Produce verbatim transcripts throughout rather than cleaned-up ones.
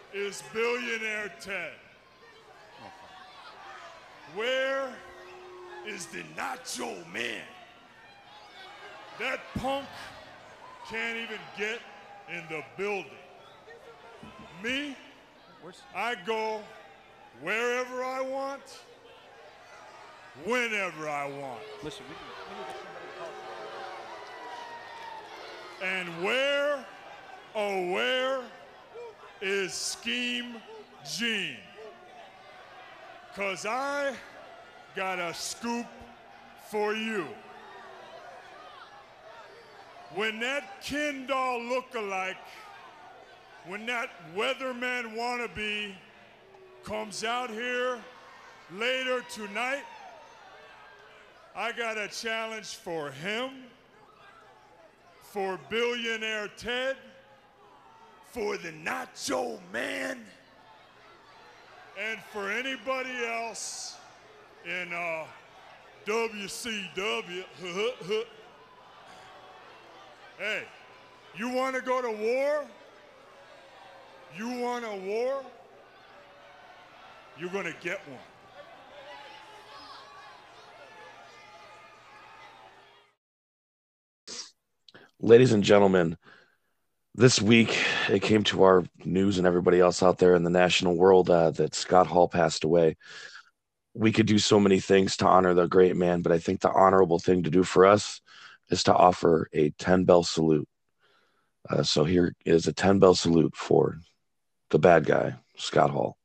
is Billionaire Ted? Where is the Nacho Man? That punk can't even get in the building. Me, I go wherever I want, whenever I want. Listen, we can, we need to And where, oh where, is Scheme Gene? Cause I got a scoop for you. When that Ken doll look-alike, when that weatherman wannabe comes out here later tonight, I got a challenge for him, for Billionaire Ted, for the Nacho Man, and for anybody else in uh, W C W. Hey, you want to go to war? You want a war? You're going to get one. Ladies and gentlemen, this week it came to our news and everybody else out there in the national world uh, that Scott Hall passed away. We could do so many things to honor the great man, but I think the honorable thing to do for us is to offer a ten-bell salute. Uh, so here is a ten-bell salute for the bad guy, Scott Hall.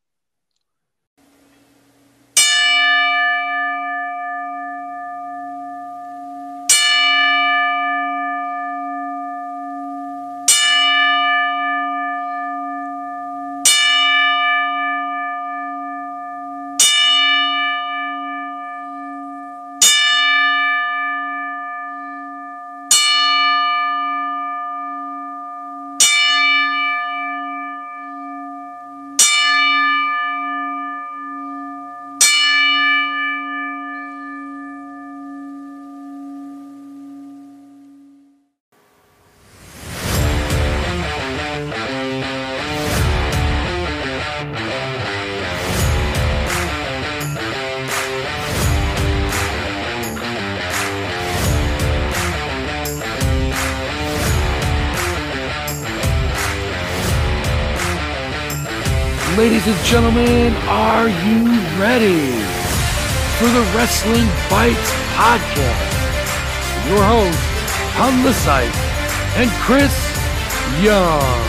Ladies and gentlemen, are you ready for the Wrestling Bites podcast? Your host, on the site, and Chris Young.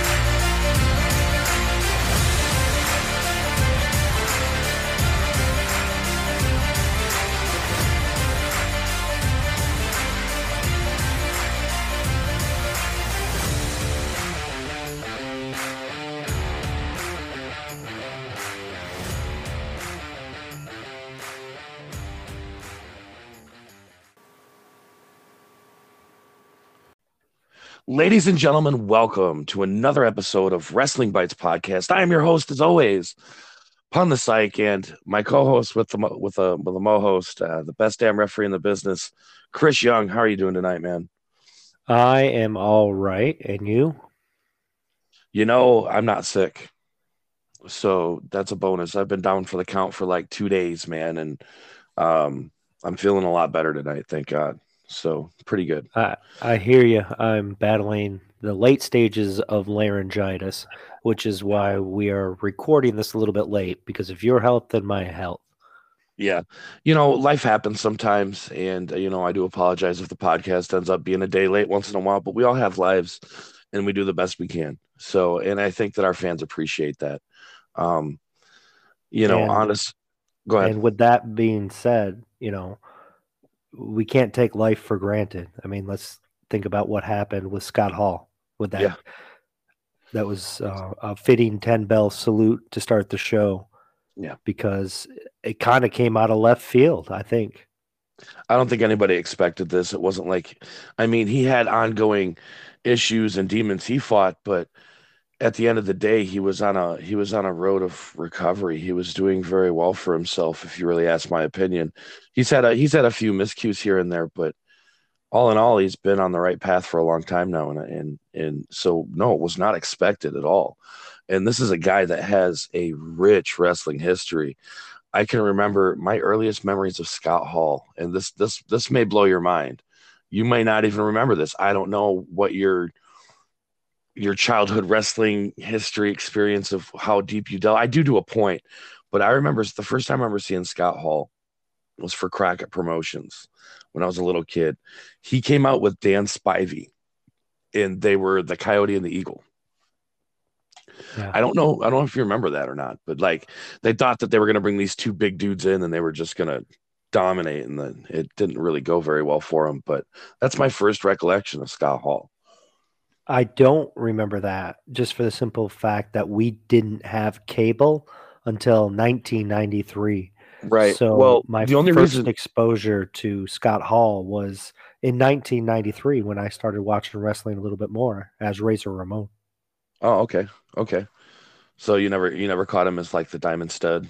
Ladies and gentlemen, welcome to another episode of Wrestling Bites podcast. I am your host, as always, Pun the Psych, and my co-host with the with the with the Mo host, uh, the best damn referee in the business, Chris Young. How are you doing tonight, man? I am all right, and you? You know, I'm not sick, so that's a bonus. I've been down for the count for like two days, man, and um, I'm feeling a lot better tonight, thank God. So pretty good. I I hear you. I'm battling the late stages of laryngitis, which is why we are recording this a little bit late, because of your health and my health. Yeah. You know, life happens sometimes, and, uh, you know, I do apologize if the podcast ends up being a day late once in a while, but we all have lives, and we do the best we can. So, and I think that our fans appreciate that. Um, you know, And- honest, go ahead. And with that being said, you know, we can't take life for granted. I mean, let's think about what happened with Scott Hall. With that, Yeah. that was uh, a fitting ten bell salute to start the show. Yeah. Because it kind of came out of left field, I think. I don't think anybody expected this. It wasn't like, I mean, he had ongoing issues and demons he fought, but at the end of the day, he was on a he was on a road of recovery. He was doing very well for himself, if you really ask my opinion. He's had a he's had a few miscues here and there, but all in all, he's been on the right path for a long time now, and and and so no, it was not expected at all. And this is a guy that has a rich wrestling history. I can remember my earliest memories of Scott Hall, and this this this may blow your mind. You may not even remember this. I don't know what your your childhood wrestling history experience of how deep you delve. I do to a point, but I remember the first time I remember seeing Scott Hall was for Crockett Promotions when I was a little kid. He came out with Dan Spivey, and they were the Coyote and the Eagle. Yeah. I don't know. I don't know if you remember that or not, but like they thought that they were going to bring these two big dudes in and they were just going to dominate, and then it didn't really go very well for them. But that's my first recollection of Scott Hall. I don't remember that, just for the simple fact that we didn't have cable until nineteen ninety-three. Right. So well, my the only first reason exposure to Scott Hall was in nineteen ninety-three when I started watching wrestling a little bit more as Razor Ramon. Oh, okay. Okay. So you never you never caught him as like the Diamond Stud?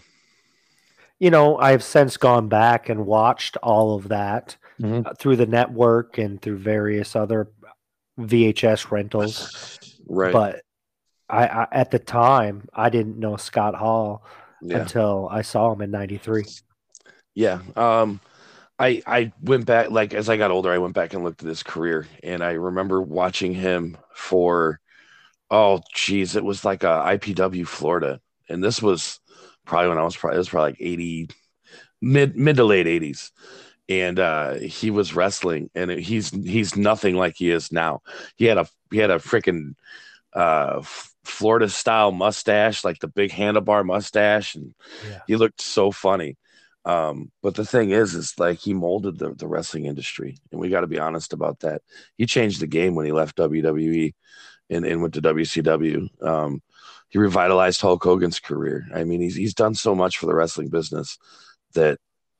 You know, I've since gone back and watched all of that Mhm. uh, through the network and through various other V H S rentals. Right. But I, I at the time I didn't know Scott Hall yeah. until I saw him in ninety-three. Yeah. Um I I went back, like as I got older, I went back and looked at his career, and I remember watching him for oh geez, it was like a I P W Florida. And this was probably when I was probably it was probably like eighty mid mid to late eighties. And uh he was wrestling, and it, he's he's nothing like he is now. He had a he had a freaking uh Florida style mustache, like the big handlebar mustache, and Yeah. he looked so funny. Um, but the thing is, is like he molded the, the wrestling industry, and we got to be honest about that. He changed the game when he left W W E and, and went to W C W. Um, he revitalized Hulk Hogan's career. I mean, he's he's done so much for the wrestling business that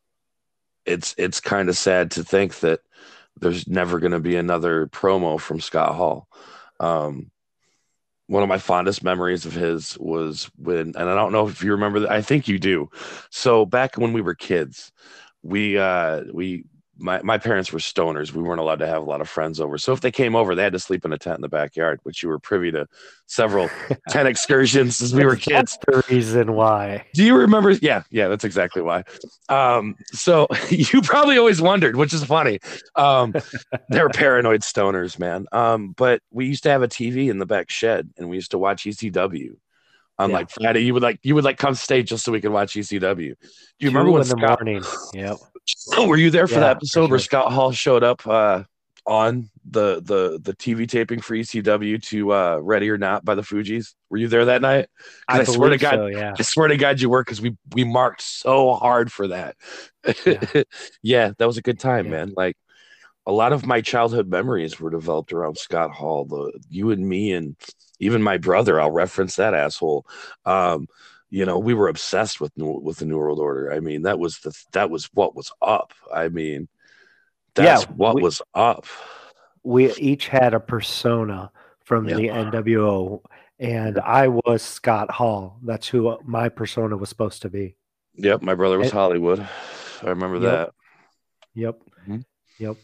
it's it's kind of sad to think that there's never going to be another promo from Scott Hall. Um, one of my fondest memories of his was when, and I don't know if you remember that. I think you do. So back when we were kids, we, uh, we, my, my parents were stoners. We weren't allowed to have a lot of friends over. So if they came over, they had to sleep in a tent in the backyard, which you were privy to several tent excursions as we were kids. That's the reason why. Do you remember? Yeah, yeah, that's exactly why. Um, so you probably always wondered, which is funny. Um, they're paranoid stoners, man. Um, but we used to have a T V in the back shed, and we used to watch E C W on Yeah. like Friday. You would like you would like come stay just so we could watch E C W. Do you Two remember when in the Scott? morning? Yep. Were you there for Yeah, that for episode where sure. Scott Hall showed up uh, on the the the T V taping for E C W to uh, Ready or Not by the Fugees? Were you there that night? I, I swear to believe God, so, yeah. I swear to God, you were, because we we marked so hard for that. Yeah. Yeah, that was a good time, Yeah. man. Like a lot of my childhood memories were developed around Scott Hall. The you and me, and even my brother. I'll reference that asshole. Um, you know, we were obsessed with new, with the New World Order. I mean, that was the that was what was up. I mean, that's Yeah, what we- was up. We each had a persona from Yeah. the N W O, and I was Scott Hall. That's who my persona was supposed to be. Yep, my brother was And- Hollywood. I remember Yep. that. Yep. Mhm. Yep.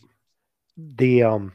The um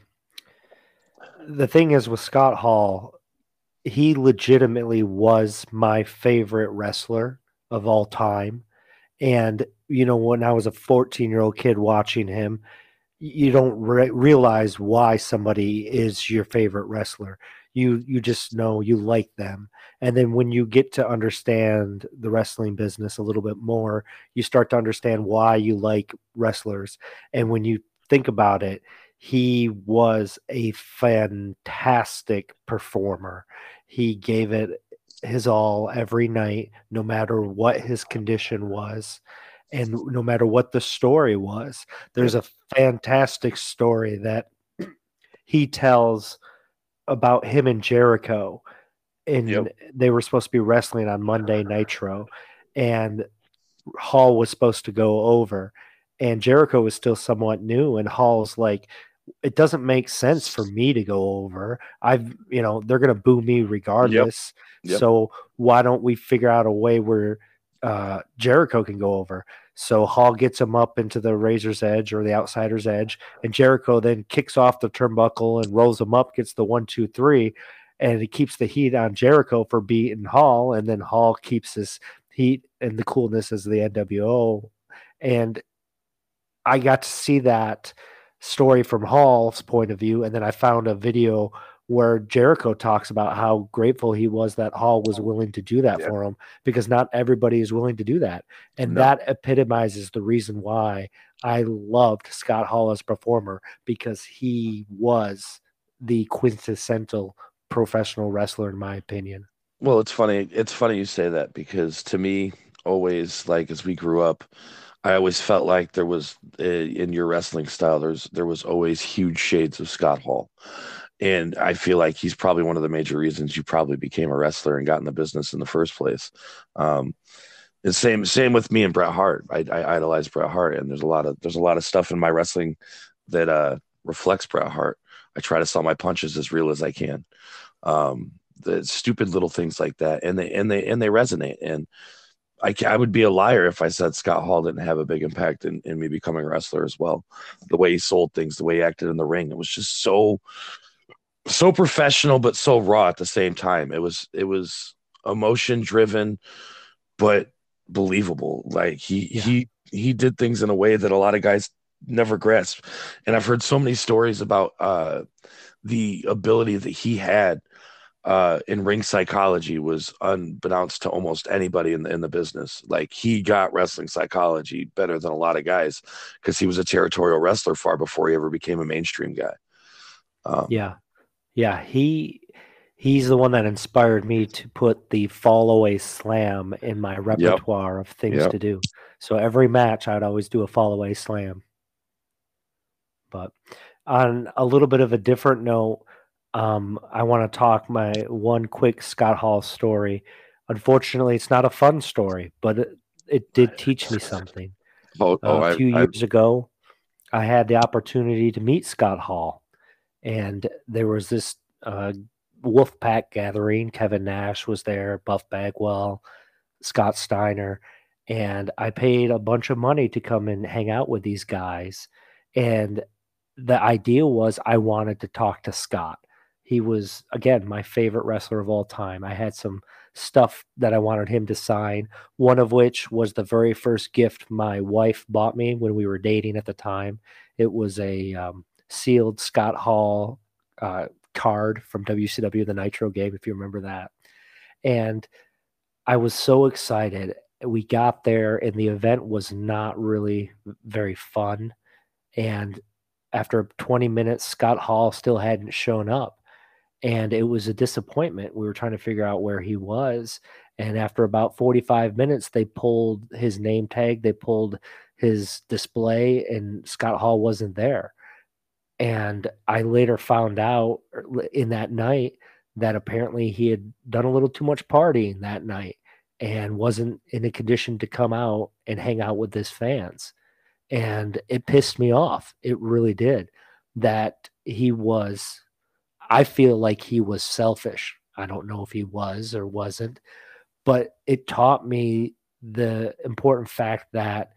the thing is with Scott Hall, he legitimately was my favorite wrestler of all time. And you know, when I was a fourteen-year-old kid watching him, you don't re- realize why somebody is your favorite wrestler. You you just know you like them. And then when you get to understand the wrestling business a little bit more, you start to understand why you like wrestlers. And when you think about it, he was a fantastic performer. He gave it his all every night, no matter what his condition was. And no matter what the story was. There's a fantastic story that he tells about him and Jericho. And Yep. they were supposed to be wrestling on Monday Nitro. And Hall was supposed to go over. And Jericho was still somewhat new. And Hall's like, it doesn't make sense for me to go over. I've, you know, they're going to boo me regardless. Yep. So why don't we figure out a way where uh, Jericho can go over? So Hall gets him up into the Razor's Edge or the Outsider's Edge, and Jericho then kicks off the turnbuckle and rolls him up, gets the one, two, three, and it keeps the heat on Jericho for beating Hall, and then Hall keeps his heat and the coolness as the N W O. And I got to see that story from Hall's point of view, and then I found a video where Jericho talks about how grateful he was that Hall was willing to do that yeah. for him, because not everybody is willing to do that. And no. that epitomizes the reason why I loved Scott Hall as a performer, because he was the quintessential professional wrestler, in my opinion. Well, it's funny. It's funny you say that, because to me, always, like, as we grew up, I always felt like there was, uh, in your wrestling style, there's there was always huge shades of Scott Hall. And I feel like he's probably one of the major reasons you probably became a wrestler and got in the business in the first place. Um, and same same with me and Bret Hart. I, I idolize Bret Hart, and there's a lot of there's a lot of stuff in my wrestling that uh, reflects Bret Hart. I try to sell my punches as real as I can. Um, the stupid little things like that, and they and they and they resonate. And I, I would be a liar if I said Scott Hall didn't have a big impact in, in me becoming a wrestler as well. The way he sold things, the way he acted in the ring, it was just so. so professional, but so raw at the same time. It was, it was emotion driven, but believable. Like he, yeah. he, he did things in a way that a lot of guys never grasp. And I've heard so many stories about uh, the ability that he had uh, in ring psychology was unbeknownst to almost anybody in the, in the business. Like he got wrestling psychology better than a lot of guys, because he was a territorial wrestler far before he ever became a mainstream guy. Um, yeah. Yeah, he he's the one that inspired me to put the fall away slam in my repertoire yep. of things yep. to do. So every match, I'd always do a fall away slam. But on a little bit of a different note, um, I want to talk my one quick Scott Hall story. Unfortunately, it's not a fun story, but it, it did teach me something. Oh, oh, uh, a few I, years I... ago, I had the opportunity to meet Scott Hall. And there was this uh, Wolfpack gathering. Kevin Nash was there, Buff Bagwell, Scott Steiner. And I paid a bunch of money to come and hang out with these guys. And the idea was I wanted to talk to Scott. He was, again, my favorite wrestler of all time. I had some stuff that I wanted him to sign, one of which was the very first gift my wife bought me when we were dating at the time. It was a... Um, sealed Scott Hall uh, card from W C W, the Nitro game, if you remember that. And I was so excited. We got there, and the event was not really very fun. And after twenty minutes, Scott Hall still hadn't shown up. And it was a disappointment. We were trying to figure out where he was. And after about forty-five minutes, they pulled his name tag, they pulled his display, and Scott Hall wasn't there. And I later found out in that night that apparently he had done a little too much partying that night and wasn't in a condition to come out and hang out with his fans. And it pissed me off. It really did. That he was, I feel like he was selfish. I don't know if he was or wasn't, but it taught me the important fact that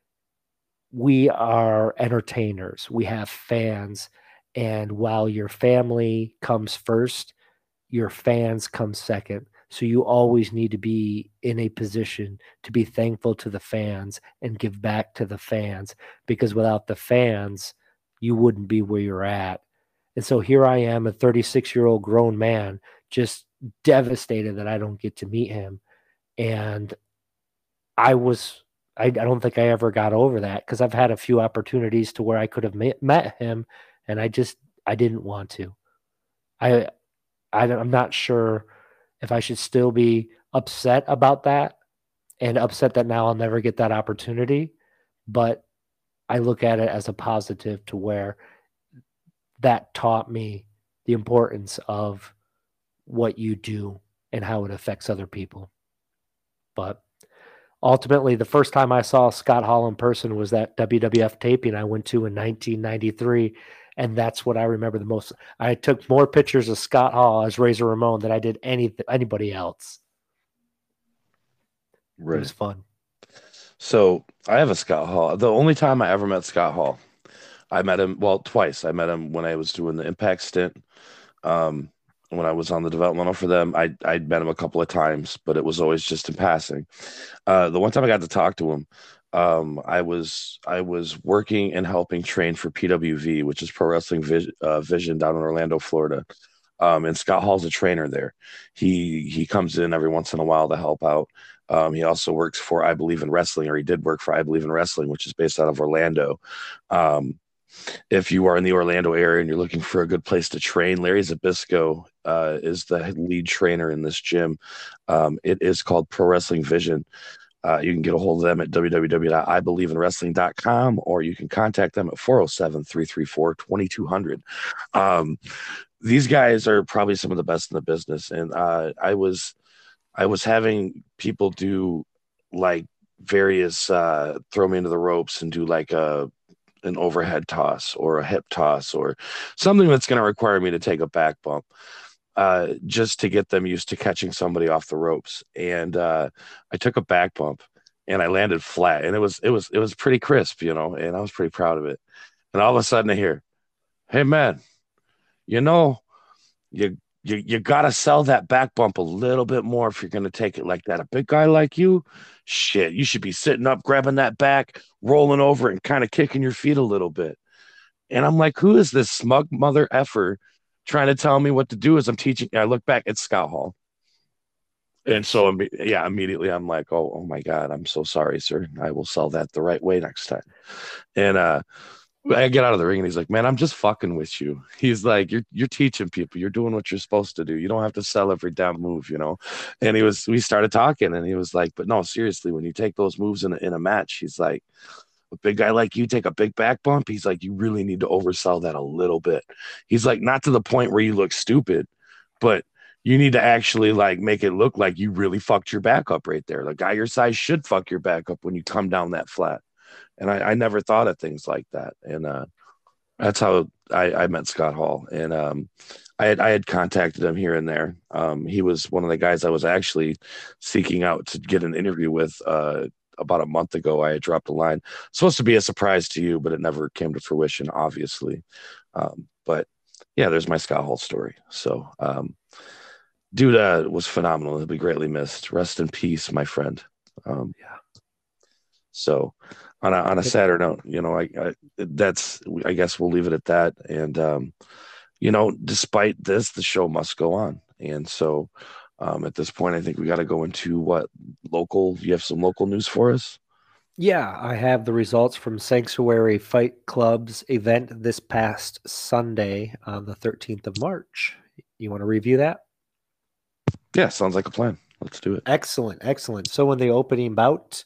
we are entertainers. We have fans. And while your family comes first, your fans come second. So you always need to be in a position to be thankful to the fans and give back to the fans, because without the fans, you wouldn't be where you're at. And so here I am, a thirty-six-year-old grown man, just devastated that I don't get to meet him. And I was... I, I don't think I ever got over that, because I've had a few opportunities to where I could have met, met him, and I just I didn't want to. I, I I'm not sure if I should still be upset about that, and upset that now I'll never get that opportunity. But I look at it as a positive, to where that taught me the importance of what you do and how it affects other people. But ultimately, the first time I saw Scott Hall in person was that W W F taping I went to in nineteen ninety-three, and that's what I remember the most. I took more pictures of Scott Hall as Razor Ramon than I did any anybody else. Right. It was fun. So I have a Scott Hall. The only time I ever met Scott Hall, I met him, well, twice. I met him when I was doing the Impact stint. Um, when I was on the developmental for them, I I'd met him a couple of times, but it was always just in passing. Uh, the one time I got to talk to him, um, I was I was working and helping train for P W V, which is Pro Wrestling Vis- uh, Vision down in Orlando, Florida. Um, and Scott Hall's a trainer there. He he comes in every once in a while to help out. Um, he also works for I Believe in Wrestling, or he did work for I Believe in Wrestling, which is based out of Orlando. Um, if you are in the Orlando area and you're looking for a good place to train, Larry Zabisco uh, is the lead trainer in this gym. Um, it is called Pro Wrestling Vision. Uh, you can get a hold of them at w w w dot i believe in wrestling dot com, or you can contact them at four oh seven, three three four, two two zero zero. Um, these guys are probably some of the best in the business. And uh, I was I was having people do like various uh, throw me into the ropes and do like a an overhead toss or a hip toss or something that's going to require me to take a back bump, uh, just to get them used to catching somebody off the ropes. And uh, I took a back bump and I landed flat, and it was it was it was pretty crisp, you know, and I was pretty proud of it. And all of a sudden I hear, "Hey man, you know, you you you gotta sell that back bump a little bit more if you're gonna take it like that. A big guy like you, shit, you should be sitting up, grabbing that back, rolling over, and kind of kicking your feet a little bit." And I'm like, who is this smug mother effer trying to tell me what to do as I'm teaching? And I look back, it's Scott Hall. And so, yeah, immediately I'm like, oh, oh my God, I'm so sorry, sir. I will sell that the right way next time. And uh, I get out of the ring and he's like, man, I'm just fucking with you. He's like, you're you're teaching people. You're doing what you're supposed to do. You don't have to sell every damn move, you know? And he was, we started talking and he was like, but no, seriously, when you take those moves in a, in a match, he's like, a big guy like you take a big back bump. He's like, you really need to oversell that a little bit. He's like, not to the point where you look stupid, but you need to actually like make it look like you really fucked your back up right there. The guy your size should fuck your back up when you come down that flat. And I, I never thought of things like that. And uh, that's how I, I met Scott Hall. And um, I had I had contacted him here and there. Um, he was one of the guys I was actually seeking out to get an interview with. Uh, about a month ago, I had dropped a line. Supposed to be a surprise to you, but it never came to fruition, obviously. Um, but yeah, there's my Scott Hall story. So, um, dude uh, was phenomenal. He'll be greatly missed. Rest in peace, my friend. Um, Yeah. So, on a on a sadder note, you know, I, I that's I guess we'll leave it at that. And um, you know, despite this, the show must go on. And so, um, at this point, I think we got to go into what local. You have some local news for us? Yeah, I have the results from Sanctuary Fight Club's event this past Sunday on the thirteenth of March. You want to review that? Yeah, sounds like a plan. Let's do it. Excellent, excellent. So in the opening bout,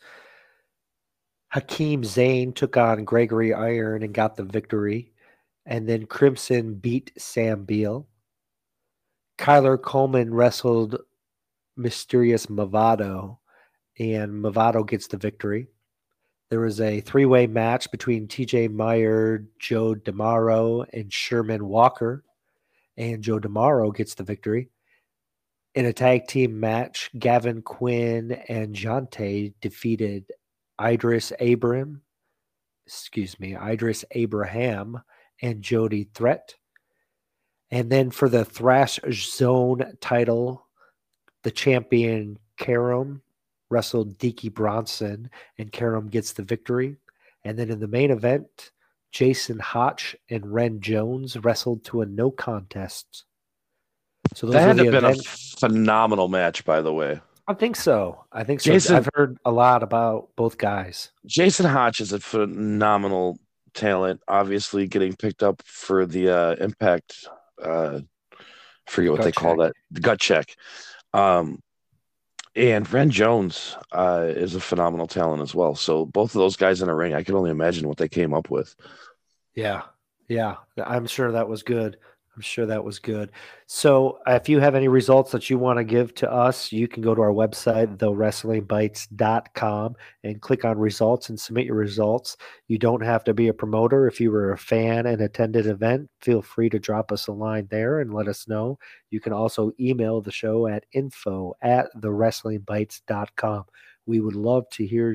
Hakeem Zayn took on Gregory Iron and got the victory. And then Crimson beat Sam Beal. Kyler Coleman wrestled Mysterious Movado, and Movado gets the victory. There was a three-way match between T J Meyer, Joe DeMauro, and Sherman Walker, and Joe DeMauro gets the victory. In a tag team match, Gavin Quinn and Jante defeated Idris Abram, excuse me, Idris Abraham and Jody Threat. And then for the Thrash Zone title, the champion Karam wrestled Deaky Bronson, and Karam gets the victory. And then in the main event, Jason Hotch and Ren Jones wrestled to a no contest. So those that had the to been event. a phenomenal match, by the way. I think so. I think so. Jason, I've heard a lot about both guys. Jason Hotch is a phenomenal talent, obviously getting picked up for the uh, Impact. Uh, forget what Gut they check. call that. The gut check. Um, and Ren Jones uh, is a phenomenal talent as well. So both of those guys in a ring, I can only imagine what they came up with. Yeah. Yeah. I'm sure that was good. I'm sure that was good. So if you have any results that you want to give to us, you can go to our website, the wrestling bites dot com, and click on results and submit your results. You don't have to be a promoter. If you were a fan and attended an event, feel free to drop us a line there and let us know. You can also email the show at info at the wrestling bites dot com. We would love to hear your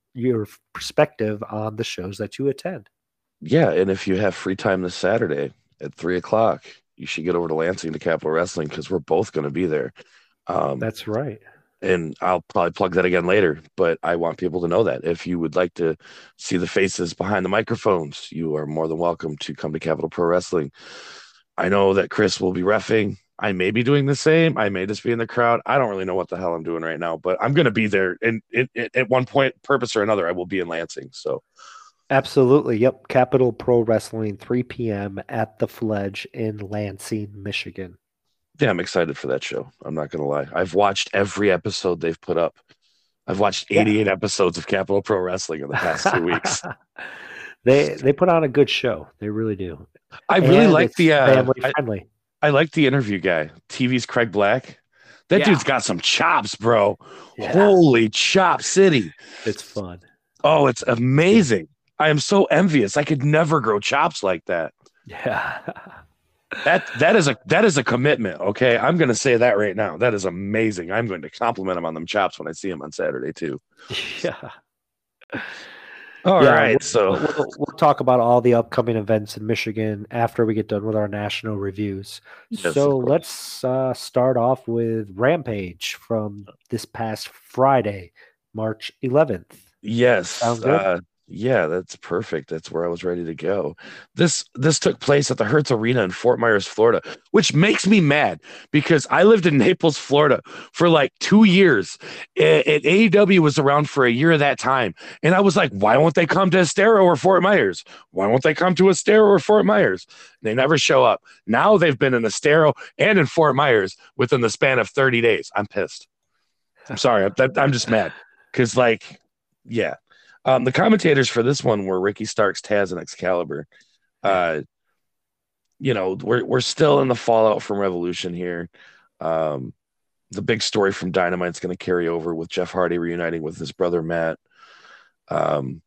your perspective on the shows that you attend. Yeah, and if you have free time this Saturday at three o'clock, you should get over to Lansing to Capital Wrestling because we're both going to be there. Um, That's right. and I'll probably plug that again later, but I want people to know that if you would like to see the faces behind the microphones, you are more than welcome to come to Capital Pro Wrestling. I know that Chris will be reffing. I may be doing the same. I may just be in the crowd. I don't really know what the hell I'm doing right now, but I'm going to be there. And it, it, at one point, purpose or another, I will be in Lansing. So, absolutely. Yep. Capital Pro Wrestling, three p.m. at the Fledge in Lansing, Michigan. Yeah, I'm excited for that show. I'm not going to lie. I've watched every episode they've put up. I've watched eighty-eight yeah. episodes of Capital Pro Wrestling in the past two weeks. They they put on a good show. They really do. I really and like the uh, family friendly. I, I like the interview guy. T V's Craig Black. That yeah. dude's got some chops, bro. Yeah. Holy chop city. It's fun. Oh, it's amazing. I am so envious. I could never grow chops like that. Yeah. That that is a that is a commitment. Okay, I'm going to say that right now. That is amazing. I'm going to compliment him on them chops when I see him on Saturday too. Yeah. All yeah, right. We'll, so we'll, we'll talk about all the upcoming events in Michigan after we get done with our national reviews. Yes, so let's uh, start off with Rampage from this past Friday, March eleventh. Yes. Sound good? Uh, Yeah, that's perfect. That's where I was ready to go. This this took place at the Hertz Arena in Fort Myers, Florida, which makes me mad because I lived in Naples, Florida for like two years. And A E W was around for a year of that time. And I was like, why won't they come to Estero or Fort Myers? Why won't they come to Estero or Fort Myers? They never show up. Now they've been in Estero and in Fort Myers within the span of thirty days. I'm pissed. I'm sorry. I'm, I'm just mad because, like, yeah. Um, the commentators for this one were Ricky Starks, Taz, and Excalibur. Uh, you know, we're we're still in the fallout from Revolution here. Um, the big story from Dynamite's going to carry over with Jeff Hardy reuniting with his brother Matt. Um,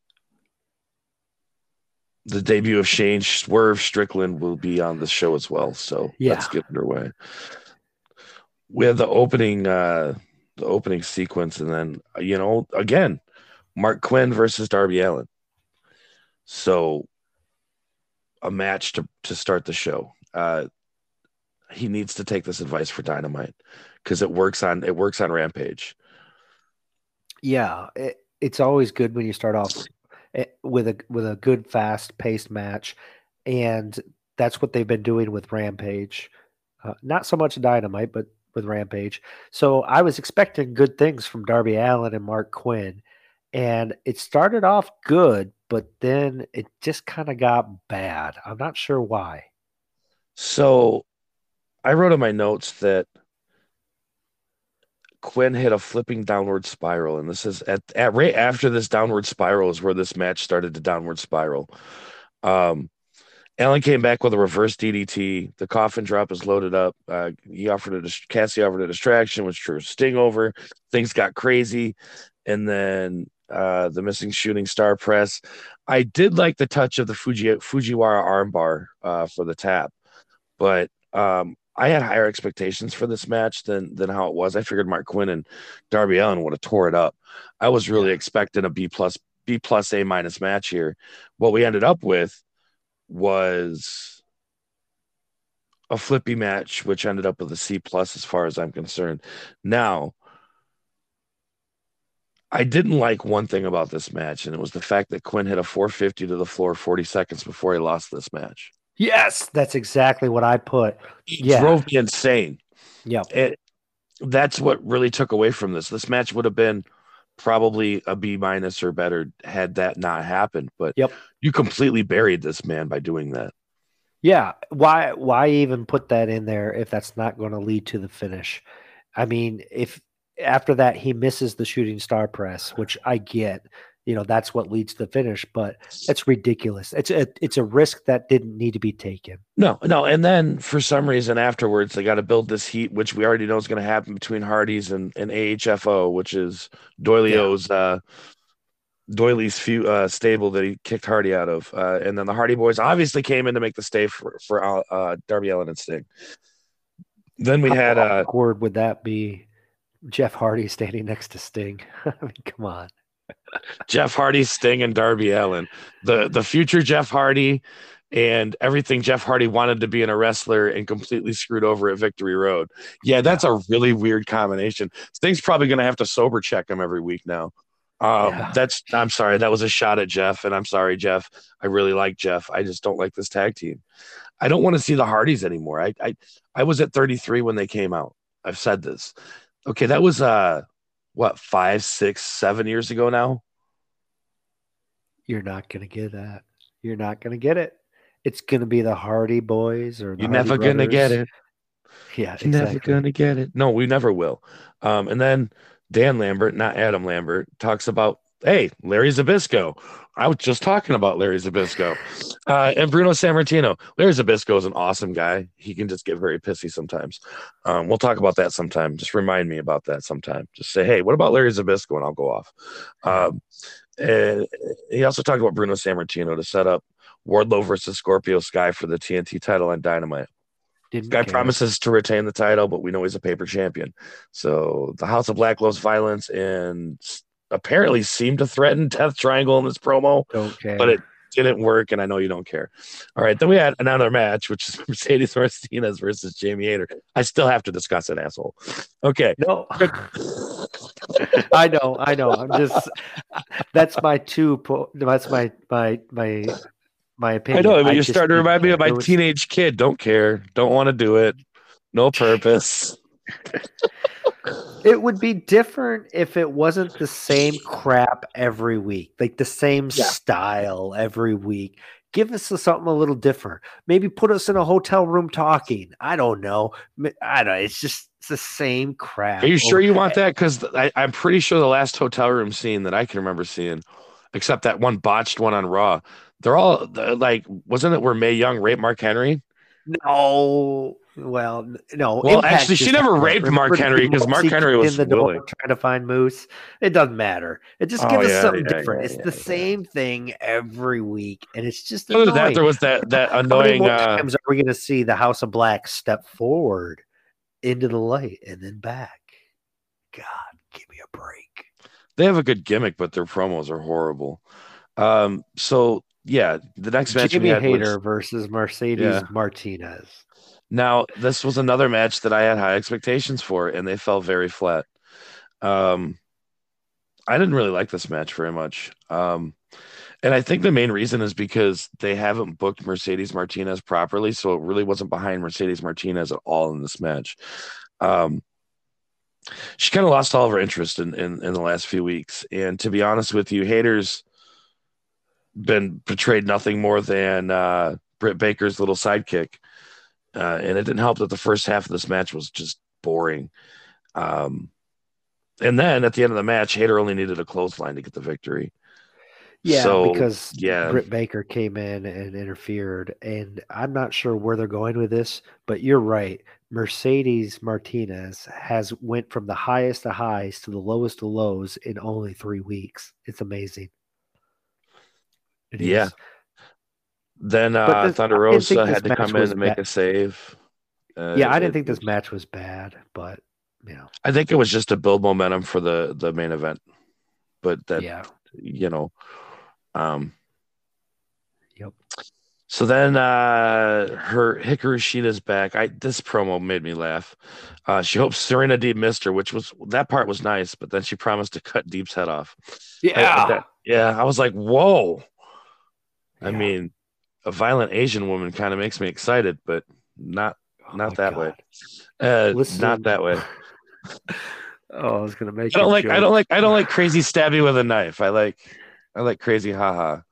the debut of Shane Swerve Strickland will be on the show as well. So yeah. let's get underway. We have the opening, uh, the opening sequence, and then you know again. Mark Quinn versus Darby Allin. So a match to, to start the show. Uh, he needs to take this advice for Dynamite because it works on it works on Rampage. Yeah, it, it's always good when you start off with a with a good fast paced match, and that's what they've been doing with Rampage. Uh, not so much Dynamite, but with Rampage. So I was expecting good things from Darby Allin and Mark Quinn. And it started off good, but then it just kind of got bad. I'm not sure why. So I wrote in my notes that Quinn hit a flipping downward spiral. And this is at, at right after this downward spiral is where this match started to downward spiral. Um, Allin came back with a reverse D D T. The coffin drop is loaded up. Uh, he offered a Cassie offered a distraction, which drew Sting over. Things got crazy. And then Uh, the missing shooting star press. I did like the touch of the Fuji, Fujiwara armbar uh, for the tap, but um, I had higher expectations for this match than than how it was. I figured Mark Quinn and Darby Allin would have tore it up. I was really yeah. expecting a B plus B plus A minus match here. What we ended up with was a flippy match, which ended up with a C plus as far as I'm concerned. Now, I didn't like one thing about this match, and it was the fact that Quinn hit a four fifty to the floor forty seconds before he lost this match. Yes, that's exactly what I put. It yeah. drove me insane. Yeah. It, that's what really took away from this. This match would have been probably a B minus or better had that not happened, but yep. you completely buried this man by doing that. Yeah. Why, why even put that in there if that's not going to lead to the finish? I mean, if, after that, he misses the shooting star press, which I get, you know, that's what leads to the finish, but it's ridiculous. It's a, it's a risk that didn't need to be taken. No, no. And then for some reason afterwards, they got to build this heat, which we already know is going to happen between Hardy's and, and A H F O, which is Doilio's, yeah. uh, Doiley's few, uh, stable that he kicked Hardy out of. Uh, and then the Hardy Boys obviously came in to make the stay for, for uh, Darby Allin and Sting. Then we How had uh, awkward would that be? Jeff Hardy standing next to Sting. I mean, come on. Jeff Hardy, Sting, and Darby Allin. The the future Jeff Hardy and everything Jeff Hardy wanted to be in a wrestler and completely screwed over at Victory Road. Yeah, that's yeah. a really weird combination. Sting's probably going to have to sober check him every week now. Um, yeah. That's I'm sorry. That was a shot at Jeff, and I'm sorry, Jeff. I really like Jeff. I just don't like this tag team. I don't want to see the Hardys anymore. I I, I was at thirty-three when they came out. I've said this. Okay, that was uh what five, six, seven years ago now. You're not gonna get that. You're not gonna get it. It's gonna be the Hardy Boys or the you're Hardy never Brothers. gonna get it. Yeah, you're exactly. never gonna get it. No, we never will. Um, and then Dan Lambert, not Adam Lambert, talks about, hey, Larry Zbyszko. I was just talking about Larry Zbyszko. Uh, and Bruno Sammartino. Larry Zbyszko is an awesome guy. He can just get very pissy sometimes. Um, we'll talk about that sometime. Just remind me about that sometime. Just say, hey, what about Larry Zbyszko? And I'll go off. Um, and he also talked about Bruno Sammartino to set up Wardlow versus Scorpio Sky for the T N T title on Dynamite. Didn't Guy care. Promises to retain the title, but we know he's a paper champion. So the House of Black loves violence and apparently seemed to threaten Death Triangle in this promo. Don't care. But it didn't work, and I know you don't care. All right, then we had another match, which is Mercedes Martinez versus Jamie Hayter. I still have to discuss it, asshole. Okay. No. I know, I know. I'm just that's my two po- that's my my my my opinion. I know, but I you're starting to remind me of my was... teenage kid. Don't care. Don't want to do it. No purpose. It would be different if it wasn't the same crap every week, like the same yeah. style every week. Give us something a little different. Maybe put us in a hotel room talking. I don't know. I don't know. It's just it's the same crap. Are you sure you want that? Because I'm pretty sure the last hotel room scene that I can remember seeing, except that one botched one on Raw, they're all like, wasn't it where Mae Young raped Mark Henry? No. Well, no. Well, Impact actually, she never raped Mark Henry because Mark Henry was in the willing. door trying to find Moose. It doesn't matter. It just oh, gives yeah, us something yeah, different. Yeah, it's yeah, the yeah. same thing every week, and it's just Other annoying. than that, there was that that How annoying. many more uh, times are we going to see the House of Black step forward into the light and then back? God, give me a break. They have a good gimmick, but their promos are horrible. Um, so yeah, the next match Jamie we had Hayter was, versus Mercedes yeah. Martinez. Now, this was another match that I had high expectations for, and they fell very flat. Um, I didn't really like this match very much. Um, and I think the main reason is because they haven't booked Mercedes Martinez properly, so it really wasn't behind Mercedes Martinez at all in this match. Um, she kind of lost all of her interest in, in, in the last few weeks. And to be honest with you, Hayter's been portrayed nothing more than uh, Britt Baker's little sidekick. Uh, and it didn't help that the first half of this match was just boring. Um, and then at the end of the match, Hayter only needed a clothesline to get the victory. Yeah, so, because yeah. Britt Baker came in and interfered. And I'm not sure where they're going with this, but you're right. Mercedes Martinez has went from the highest of highs to the lowest of lows in only three weeks. It's amazing. It yeah. is. Then uh, this, Thunder Rosa had to come in and make bad. a save. Uh, yeah, I didn't it, think this match was bad, but you know, I think it was just to build momentum for the the main event. But that, yeah. you know, um, yep. So then uh, her Hikaru Shida's back. I this promo made me laugh. Uh, she hopes Serena Deeb missed her, which was that part was nice, but then she promised to cut Deeb's head off. Yeah, I, that, yeah. I was like, whoa. Yeah. I mean, a violent Asian woman kind of makes me excited, but not not oh that God. way. Uh, Listen, not that way. oh, I was gonna make. I don't like. joke. I don't like. I don't like crazy stabby with a knife. I like. I like crazy haha.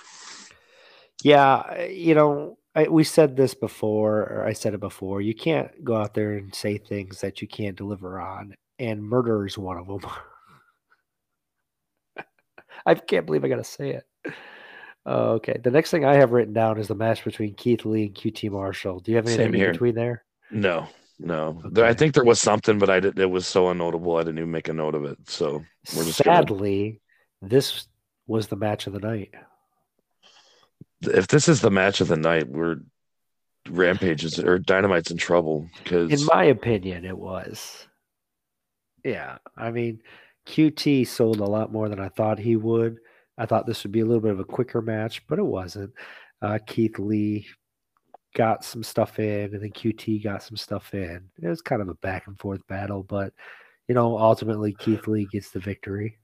Yeah, you know, I, we said this before, or I said it before. You can't go out there and say things that you can't deliver on, and murder is one of them. I can't believe I got to say it. Uh, okay, the next thing I have written down is the match between Keith Lee and Q T Marshall. Do you have anything in between there? No, no. Okay. There, I think there was something, but I did. It was so unnotable. I didn't even make a note of it. So we're just sadly, gonna... this was the match of the night. If this is the match of the night, we're Rampages or Dynamite's in trouble because, in my opinion, it was. Yeah, I mean, Q T sold a lot more than I thought he would. I thought this would be a little bit of a quicker match, but it wasn't. Uh, Keith Lee got some stuff in, and then Q T got some stuff in. It was kind of a back and forth battle, but you know, ultimately Keith Lee gets the victory.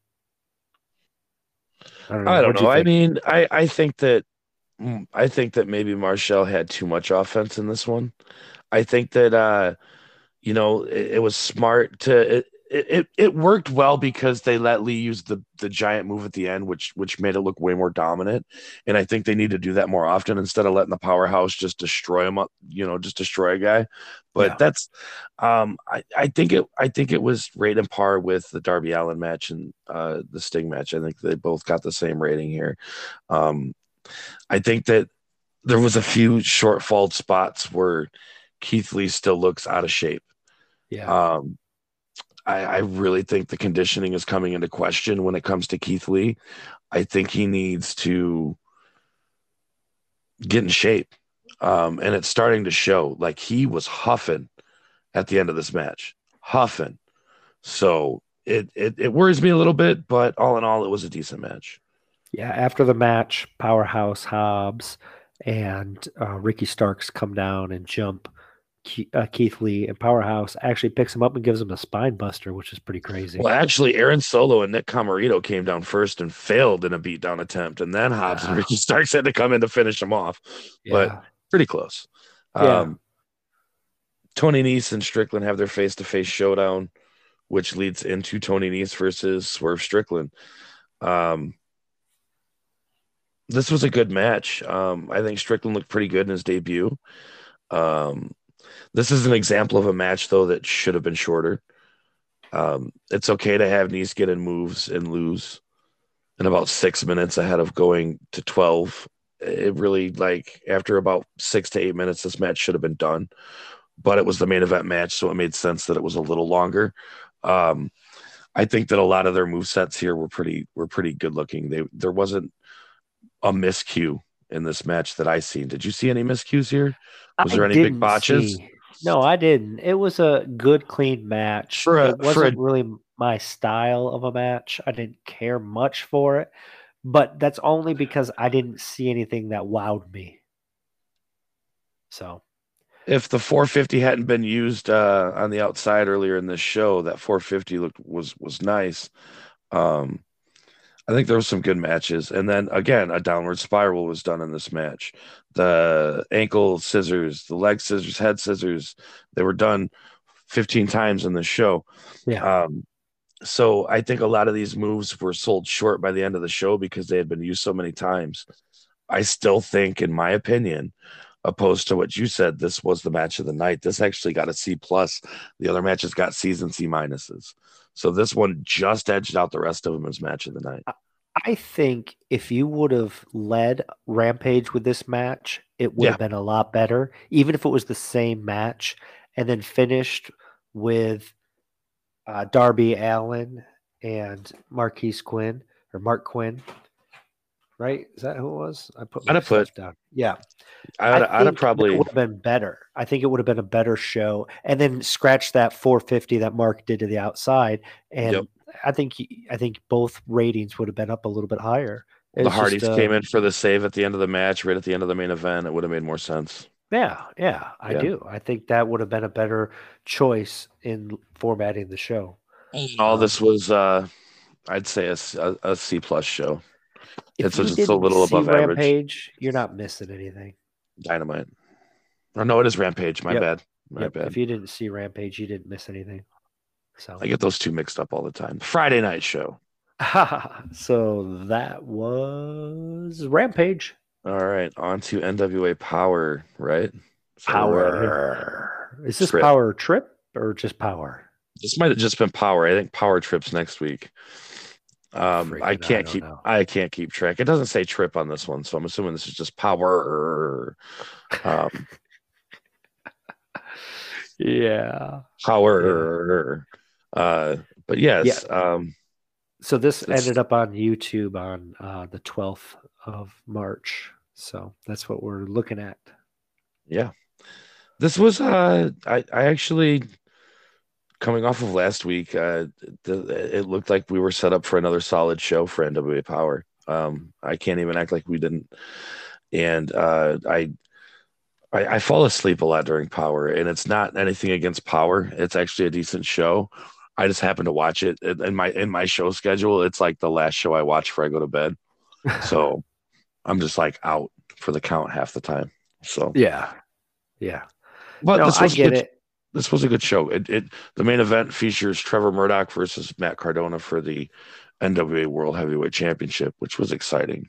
I don't know. I don't What'd you know. I think? mean, I I think that mm, I think that maybe Marshall had too much offense in this one. I think that uh you know, it, it was smart to it, it it worked well because they let Lee use the the giant move at the end, which which made it look way more dominant. And I think they need to do that more often instead of letting the powerhouse just destroy him up, you know, just destroy a guy. But Yeah. that's um I, I think it I think it was right in par with the Darby Allin match and uh the Sting match. I think they both got the same rating here. Um I think that there was a few shortfall spots where Keith Lee still looks out of shape. Yeah. Um, I, I really think the conditioning is coming into question when it comes to Keith Lee. I think he needs to get in shape. Um, and it's starting to show. Like he was huffing at the end of this match, huffing. So it, it, it worries me a little bit, but all in all, it was a decent match. Yeah. After the match, Powerhouse Hobbs and uh, Ricky Starks come down and jump Ke- uh, Keith Lee, and Powerhouse actually picks him up and gives him a spine buster, which is pretty crazy. Well, actually, Aaron Solo and Nick Camarito came down first and failed in a beatdown attempt, and then Hobbs and Ah, Ricky Starks had to come in to finish him off. But yeah. pretty close. Yeah. Um, Tony Nese and Strickland have their face-to-face showdown, which leads into Tony Nese versus Swerve Strickland. Um, this was a good match. Um, I think Strickland looked pretty good in his debut. Um, this is an example of a match, though, that should have been shorter. Um, it's okay to have Nese get in moves and lose in about six minutes ahead of going to twelve. It really, like, after about six to eight minutes, this match should have been done. But it was the main event match, so it made sense that it was a little longer. Um, I think that a lot of their move sets here were pretty were pretty good looking. They there wasn't a miscue in this match that I seen. Did you see any miscues here? Was I there any big didn't botches see. No, I didn't. It was a good, clean match. for a It for a wasn't really my style of a match. I didn't care much for it, but that's only because I didn't see anything that wowed me. So, if the four fifty hadn't been used uh, on the outside earlier in this show, that four fifty looked was was nice. Um, I think there was some good matches, and then again, a downward spiral was done in this match. The ankle scissors, the leg scissors, head scissors, they were done fifteen times in the show. yeah. Um, so I think a lot of these moves were sold short by the end of the show because they had been used so many times. I still think, in my opinion, opposed to what you said, this was the match of the night. This actually got a C plus. The other matches got C's and C minuses. So this one just edged out the rest of them as match of the night. I think if you would have led Rampage with this match, it would Yeah. have been a lot better, even if it was the same match, and then finished with uh, Darby Allin and Marquise Quinn or Mark Quinn, right? Is that who it was? I put I'd my have put- stuff down. Yeah, I would, I I'd have think probably it would have been better. I think it would have been a better show, and then scratch that four fifty that Mark did to the outside, and Yep. I think he, I think both ratings would have been up a little bit higher. the It's Hardys just, uh, came in for the save at the end of the match, right at the end of the main event. It would have made more sense. Yeah, yeah, I Yeah. do. I think that would have been a better choice in formatting the show. All Um, this was, uh, I'd say, a, s- a- a C plus show. If It's you just a didn't little see above average. Rampage, you're not missing anything. Dynamite. Or no, it is Rampage. My Yep. bad. My Yep. bad. If you didn't see Rampage, you didn't miss anything. So, I get those two mixed up all the time. Friday night show. so that was Rampage. All right, on to N W A Power, right? So, Power. Is this Trip. Power Trip or just Power? This might have just been Power. I think Power Trip's next week. Um, Freaking, I I can't don't keep know. I can't keep track. It doesn't say Trip on this one, so I'm assuming this is just Power. Um, Yeah. Power. Uh, but yes, um, So this That's- ended up on YouTube on uh, the twelfth of March. So that's what we're looking at. yeah. This was uh I, I actually coming off of last week, uh, the, it looked like we were set up for another solid show for N W A Power. Um, I can't even act like we didn't. And uh, I, I I fall asleep a lot during Power, and it's not anything against Power. It's actually a decent show. I just happen to watch it in my in my show schedule. It's like the last show I watch before I go to bed. So I'm just like out for the count half the time. So Yeah. Yeah. but No, this I was get good. it. This was a good show. It, it the main event features Trevor Murdoch versus Matt Cardona for the N W A World Heavyweight Championship, which was exciting.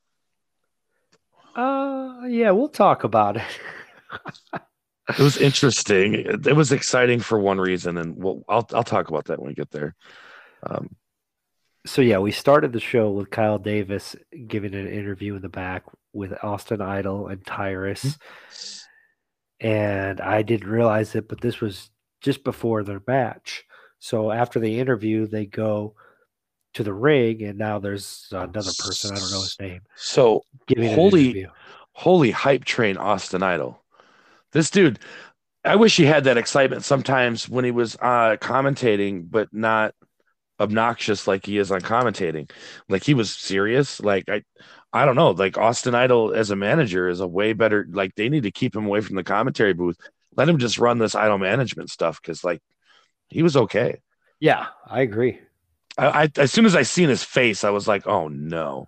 Uh, yeah, we'll talk about it. It was interesting. It, it was exciting for one reason, and we'll, I'll I'll talk about that when we get there. Um, So yeah, we started the show with Kyle Davis giving an interview in the back with Austin Idol and Tyrus. And I didn't realize it, but this was just before their match. So after the interview, they go to the ring, and now there's another person, I don't know his name, so giving an holy interview. holy hype train Austin Idol. This dude, I wish he had that excitement sometimes when he was uh, commentating, but not obnoxious like he is on commentating. Like he was serious. Like I, I don't know. Like Austin Idol as a manager is a way better. Like they need to keep him away from the commentary booth. Let him just run this Idol management stuff because like he was okay. Yeah, I agree. I, I as soon as I seen his face, I was like, oh no.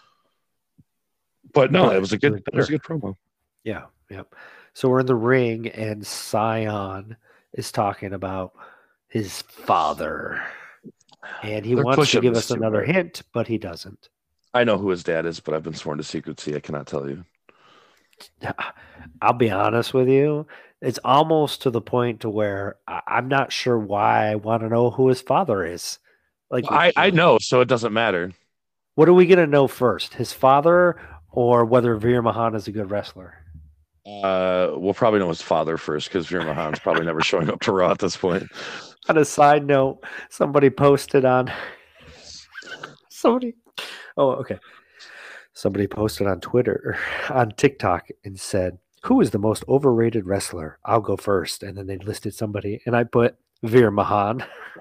But no, But it was a good. it was It was a better. good promo. Yeah, yep. So we're in the ring, and Scion is talking about his father. And he They're wants to pushing give this us too another hard. hint, but he doesn't. I know who his dad is, but I've been sworn to secrecy. I cannot tell you. I'll be honest with you. It's almost to the point to where I- I'm not sure why I want to know who his father is. Like, I I know, so it doesn't matter. what are we going to know first? His father or whether Veer Mahan is a good wrestler? Uh, we'll probably know his father first because Veer Mahan's probably never showing up to Raw at this point. On a side note, somebody posted on somebody. Oh, okay. Somebody posted on Twitter, on TikTok, and said, "Who is the most overrated wrestler? I'll go first." And then they listed somebody, and I put Veer Mahan.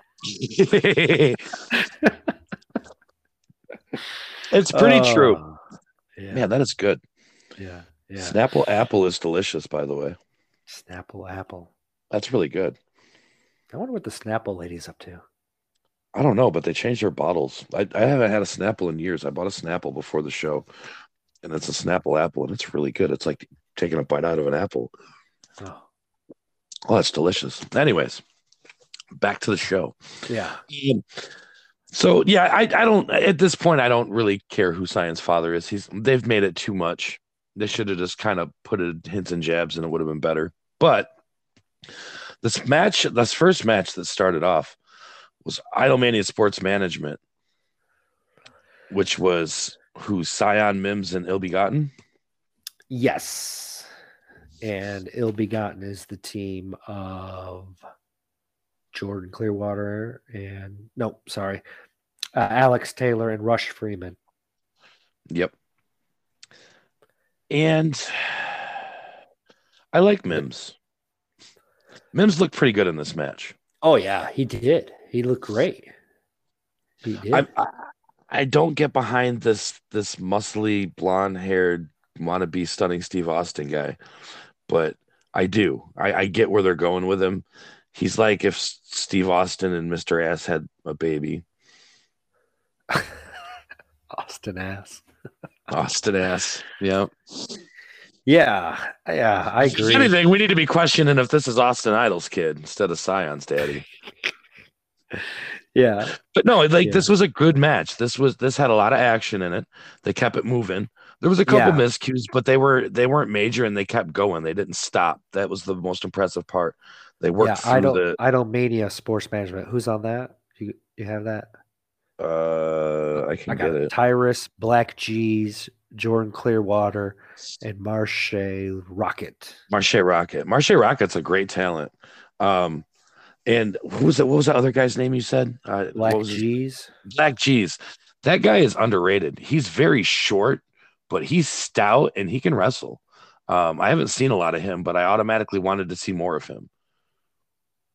It's pretty true. Oh, Yeah, Man, that is good. yeah, yeah. Snapple apple is delicious, by the way. Snapple apple. That's really good. I wonder what the Snapple lady's up to. I don't know, but they changed their bottles. I, I haven't had a Snapple in years. I bought a Snapple before the show, and it's a Snapple apple, and it's really good. It's like taking a bite out of an apple. Oh, Oh, that's delicious. Anyways, back to the show. yeah. Um, so yeah, I, I don't at this point I don't really care who Cyan's father is. He's they've made it too much. They should have just kind of put it hints and jabs and it would have been better. But this match, this first match that started off was Idolmania Sports Management, which was who Cyan, Mims, and Ill Begotten. Yes. And Ill Begotten is the team of Jordan Clearwater and, no, sorry, uh, Alex Taylor and Rush Freeman. Yep. And I like Mims. Mims looked pretty good in this match. Oh, yeah, he did. He looked great. He did. I, I I don't get behind this this muscly blonde haired wannabe stunning Steve Austin guy, but I do. I, I get where they're going with him. He's like if Steve Austin and Mister Ass had a baby. Austin ass. Austin Ass. Yeah. Yeah, yeah, I agree. If anything, we need to be questioning if this is Austin Idol's kid instead of Cyan's daddy. Yeah, But no, like Yeah. this was a good match. This was this had a lot of action in it. They kept it moving. There was a couple Yeah. miscues, but they were they weren't major and they kept going. They didn't stop. That was the most impressive part. They worked yeah. through Idol, the Idolmania Sports Management. Who's on that? You you have that? uh I can I got get it. Tyrus, Black G's, Jordan Clearwater, and Marche Rocket. Marche Rocket. Marche Rocket's a great talent. Um and who was that? What was that other guy's name you said? Uh, Black what was his- G's. Black G's. That guy is underrated. He's very short, but he's stout and he can wrestle. Um, I haven't seen a lot of him, but I automatically wanted to see more of him.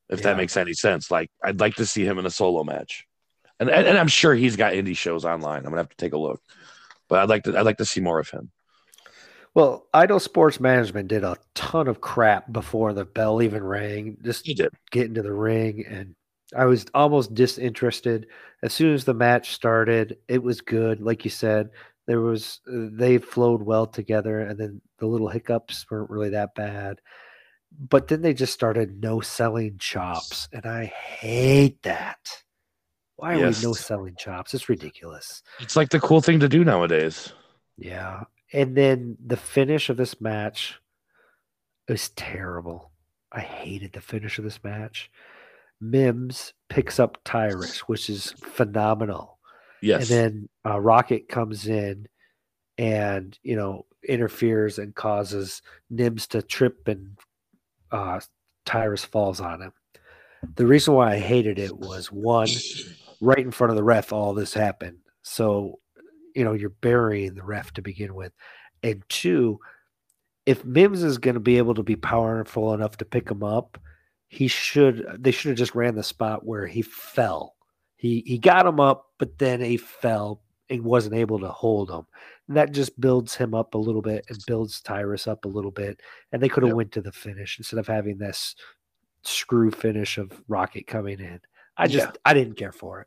if Yeah. that makes any sense. Like, I'd like to see him in a solo match, and and, and I'm sure he's got indie shows online. I'm gonna have to take a look, but I'd like to I'd like to see more of him. Well, Idol Sports Management did a ton of crap before the bell even rang. Just He did. get into the ring, and I was almost disinterested. As soon as the match started, it was good. Like you said, there was they flowed well together, and then the little hiccups weren't really that bad. But then they just started no selling chops, and I hate that. Why are Yes. we no selling chops? It's ridiculous. It's like the cool thing to do nowadays. Yeah. And then the finish of this match was terrible. I hated the finish of this match. Mims picks up Tyrus, which is phenomenal. Yes. And then uh, Rocket comes in and, you know, interferes and causes Nims to trip, and uh, Tyrus falls on him. The reason why I hated it was, one, right in front of the ref, all this happened. So, you know, you're burying the ref to begin with. And two, if Mims is going to be able to be powerful enough to pick him up, he should, they should have just ran the spot where he fell. He, he got him up, but then he fell and wasn't able to hold him. And that just builds him up a little bit and builds Tyrus up a little bit. And they could have Yep. went to the finish instead of having this screw finish of Rocket coming in. I just, Yeah. I didn't care for it.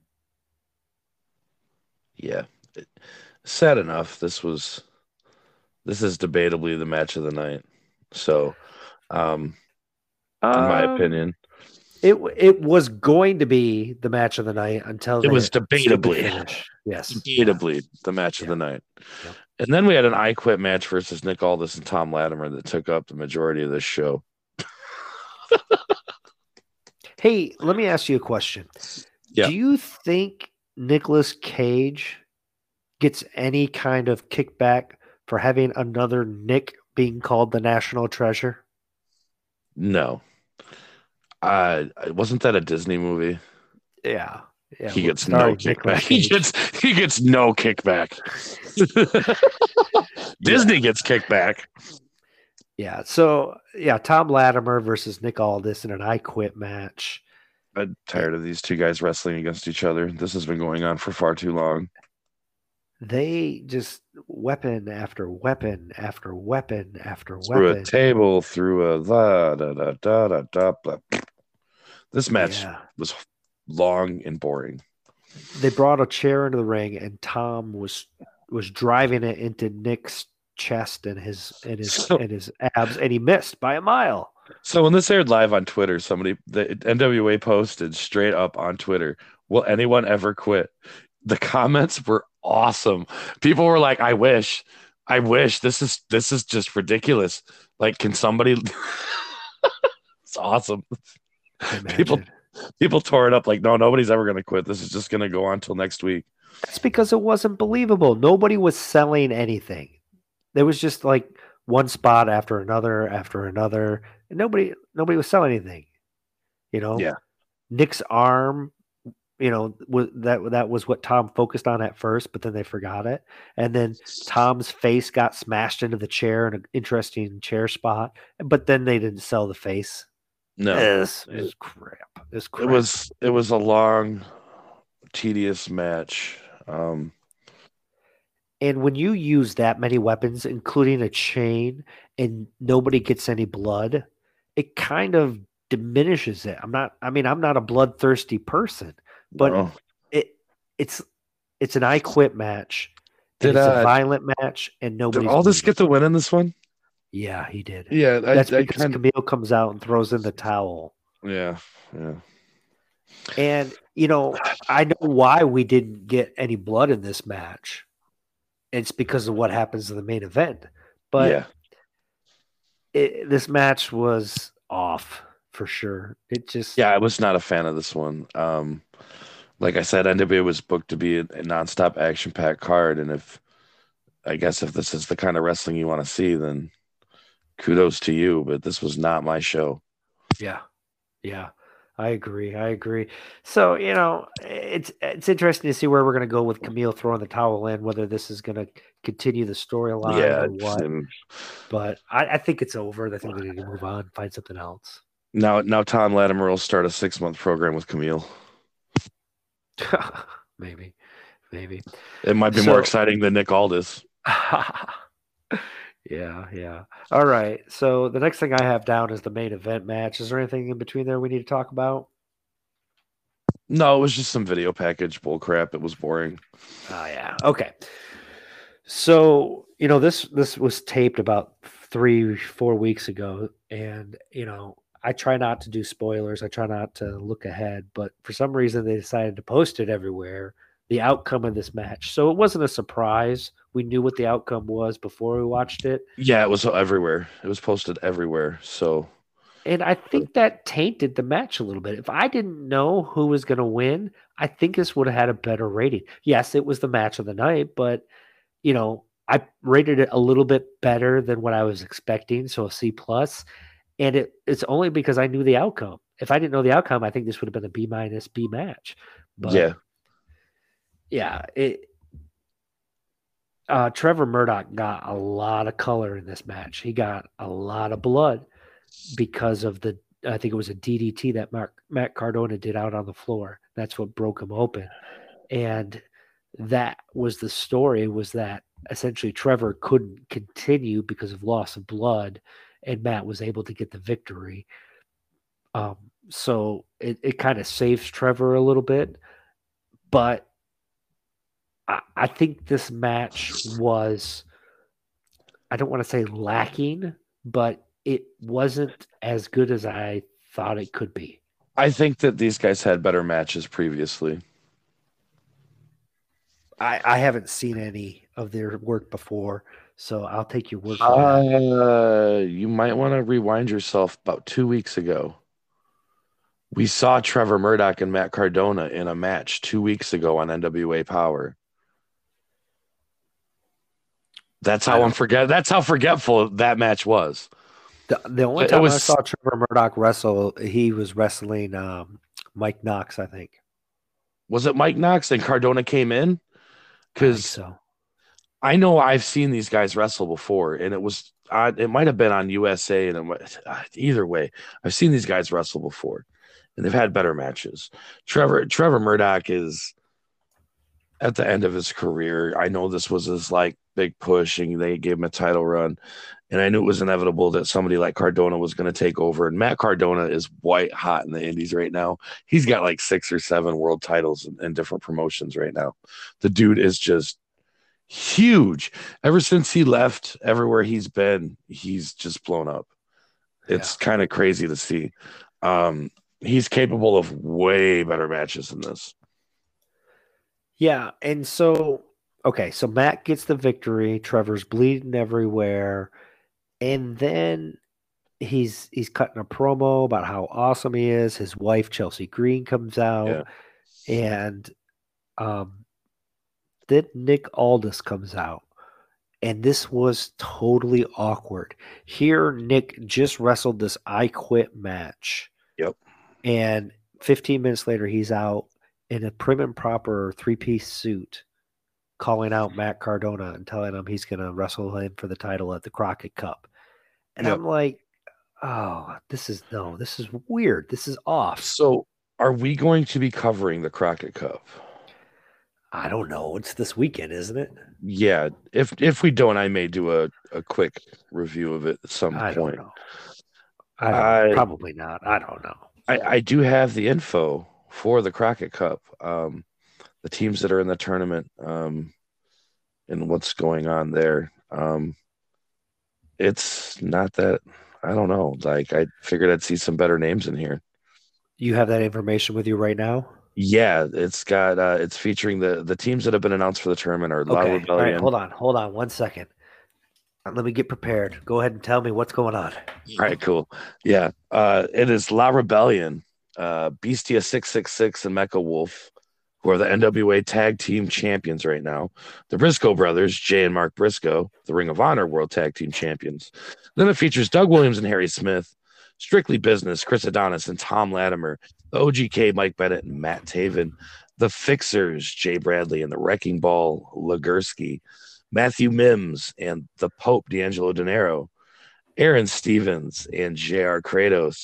Yeah. It, sad enough, this was this is debatably the match of the night. So, um, in my Um, opinion, It it was going to be the match of the night until it the was stupid debatably, finish. Yes, debatably the match of Yeah. the night. Yep. And then we had an I Quit match versus Nick Aldis and Tom Latimer that took up the majority of this show. Hey, let me ask you a question. Yeah. Do you think Nicolas Cage gets any kind of kickback for having another Nick being called the national treasure? No. Uh, wasn't that a Disney movie? Yeah. Yeah. He gets no starring Nicolas kickback. He Cage. gets he gets no kickback. Disney gets kickback. Yeah. So yeah, Tom Latimer versus Nick Aldis in an I Quit match. I'm tired of these two guys wrestling against each other. This has been going on for far too long. They just weapon after weapon after weapon after Through weapon. a table, through a da da da da da da. Blah. This match Yeah. was long and boring. They brought a chair into the ring, and Tom was was driving it into Nick's chest and his and his So- and his abs, and he missed by a mile. So when this aired live on Twitter, somebody the N W A posted straight up on Twitter, "Will anyone ever quit?" The comments were awesome. People were like, "I wish, I wish. This is this is just ridiculous. Like, can somebody?" It's awesome. People- Imagine. People tore it up like, "No, nobody's ever gonna quit. This is just gonna go on till next week." That's because it wasn't believable. Nobody was selling anything. There was just like one spot after another after another, and nobody nobody was selling anything. You know, Yeah. Nick's arm, you know, was that that was what Tom focused on at first, but then they forgot it, and then Tom's face got smashed into the chair in an interesting chair spot, but then they didn't sell the face. No, This is crap. This crap. it was it was a long, tedious match. Um, And when you use that many weapons, including a chain, and nobody gets any blood, it kind of diminishes it. I'm not, I mean, I'm not a bloodthirsty person, but no. it it's it's an I Quit match. And Did, it's uh, a violent match, and Did nobody's Aldis bleeding. get the win in this one? Yeah, he did. Yeah, I, That's I because kind of Camille comes out and throws in the towel. yeah, yeah. And, you know, I know why we didn't get any blood in this match. It's because of what happens in the main event. But yeah. it, this match was off for sure. It just, Yeah, I was not a fan of this one. Um, like I said, N W A was booked to be a, a nonstop action-packed card, and if I guess if this is the kind of wrestling you want to see, then kudos to you. But this was not my show. yeah, yeah. I agree. I agree. So, you know, it's it's interesting to see where we're going to go with Camille throwing the towel in, whether this is going to continue the storyline Yeah, or what. and But I, I think it's over. I think they need to move on, find something else. Now, now Tom Latimer will start a six month program with Camille. maybe, maybe. It might be So, more exciting than Nick Aldis. yeah, yeah. All right. So the next thing I have down is the main event match. Is there anything in between there we need to talk about? No, it was just some video package bull crap. It was boring. Oh yeah. Okay. So, you know, this this was taped about three, four weeks ago, and you know, I try not to do spoilers. I try not to look ahead, but for some reason they decided to post it everywhere, the outcome of this match. So it wasn't a surprise. We knew what the outcome was before we watched it. Yeah, it was everywhere. It was posted everywhere. So And I think that tainted the match a little bit. If I didn't know who was going to win, I think this would have had a better rating. Yes, it was the match of the night, but you know, I rated it a little bit better than what I was expecting, so a C plus. And it, it's only because I knew the outcome. If I didn't know the outcome, I think this would have been a B minus B match. But yeah, yeah, it. Uh, Trevor Murdoch got a lot of color in this match. He got a lot of blood because of the. I think it was a D D T that Mark, Matt Cardona did out on the floor. That's what broke him open, and that was the story. Was that essentially Trevor couldn't continue because of loss of blood, and Matt was able to get the victory. Um, so it, it kind of saves Trevor a little bit, but I, I think this match was, I don't want to say lacking, but it wasn't as good as I thought it could be. I think that these guys had better matches previously. I, I haven't seen any of their work before, so I'll take your word for that. Uh, you might want to rewind yourself about two weeks ago. We saw Trevor Murdoch and Matt Cardona in a match two weeks ago on N W A Power. That's how unforget. That's how forgetful that match was. The, the only It time was- I saw Trevor Murdoch wrestle, he was wrestling um, Mike Knox, I think. Was it Mike Knox and Cardona came in? I think Because so. I know I've seen these guys wrestle before, and it was uh, it might have been on U S A, and it might, uh, either way, I've seen these guys wrestle before, and they've had better matches. Trevor Trevor Murdoch is at the end of his career. I know this was his like big push, and they gave him a title run, and I knew it was inevitable that somebody like Cardona was going to take over. And Matt Cardona is white hot in the Indies right now. He's got like six or seven world titles in, in different promotions right now. The dude is just huge. Ever since he left, everywhere he's been, he's just blown up. It's Yeah. kind of crazy to see. Um, he's capable of way better matches than this. Yeah, and so okay, so Matt gets the victory. Trevor's bleeding everywhere, and then he's he's cutting a promo about how awesome he is. His wife Chelsea Green comes out, and um, then Nick Aldis comes out, and this was totally awkward. Here, Nick just wrestled this I Quit match. Yep. And fifteen minutes later, he's out in a prim and proper three piece suit, calling out Matt Cardona and telling him he's going to wrestle him for the title at the Crockett Cup. And Yep. I'm like, oh, this is no, this is weird. This is off. So, are we going to be covering the Crockett Cup? I don't know. It's this weekend, isn't it? Yeah. If if we don't, I may do a, a quick review of it at some I point. don't know. I don't, I- probably not. I don't know. I, I do have the info for the Crockett Cup, um, the teams that are in the tournament, um, and what's going on there. Um, it's not that I don't know. Like I figured I'd see some better names in here. You have that information with you right now? Yeah, it's got uh, it's featuring the the teams that have been announced for the tournament are La Okay. All Rebellion. right. Hold on. Hold on one second. Uh, Let me get prepared. Go ahead and tell me what's going on. All right, cool. Yeah, uh, it is La Rebellion, uh, Bestia six six six, and Mecha Wolf, who are the N W A Tag Team Champions right now. The Briscoe brothers, Jay and Mark Briscoe, the Ring of Honor World Tag Team Champions. Then it features Doug Williams and Harry Smith, Strictly Business, Chris Adonis and Tom Latimer, the O G K, Mike Bennett and Matt Taven, the Fixers, Jay Bradley and the Wrecking Ball, Legursky, Matthew Mims and the Pope, D'Angelo De Niro, Aaron Stevens and J R Kratos,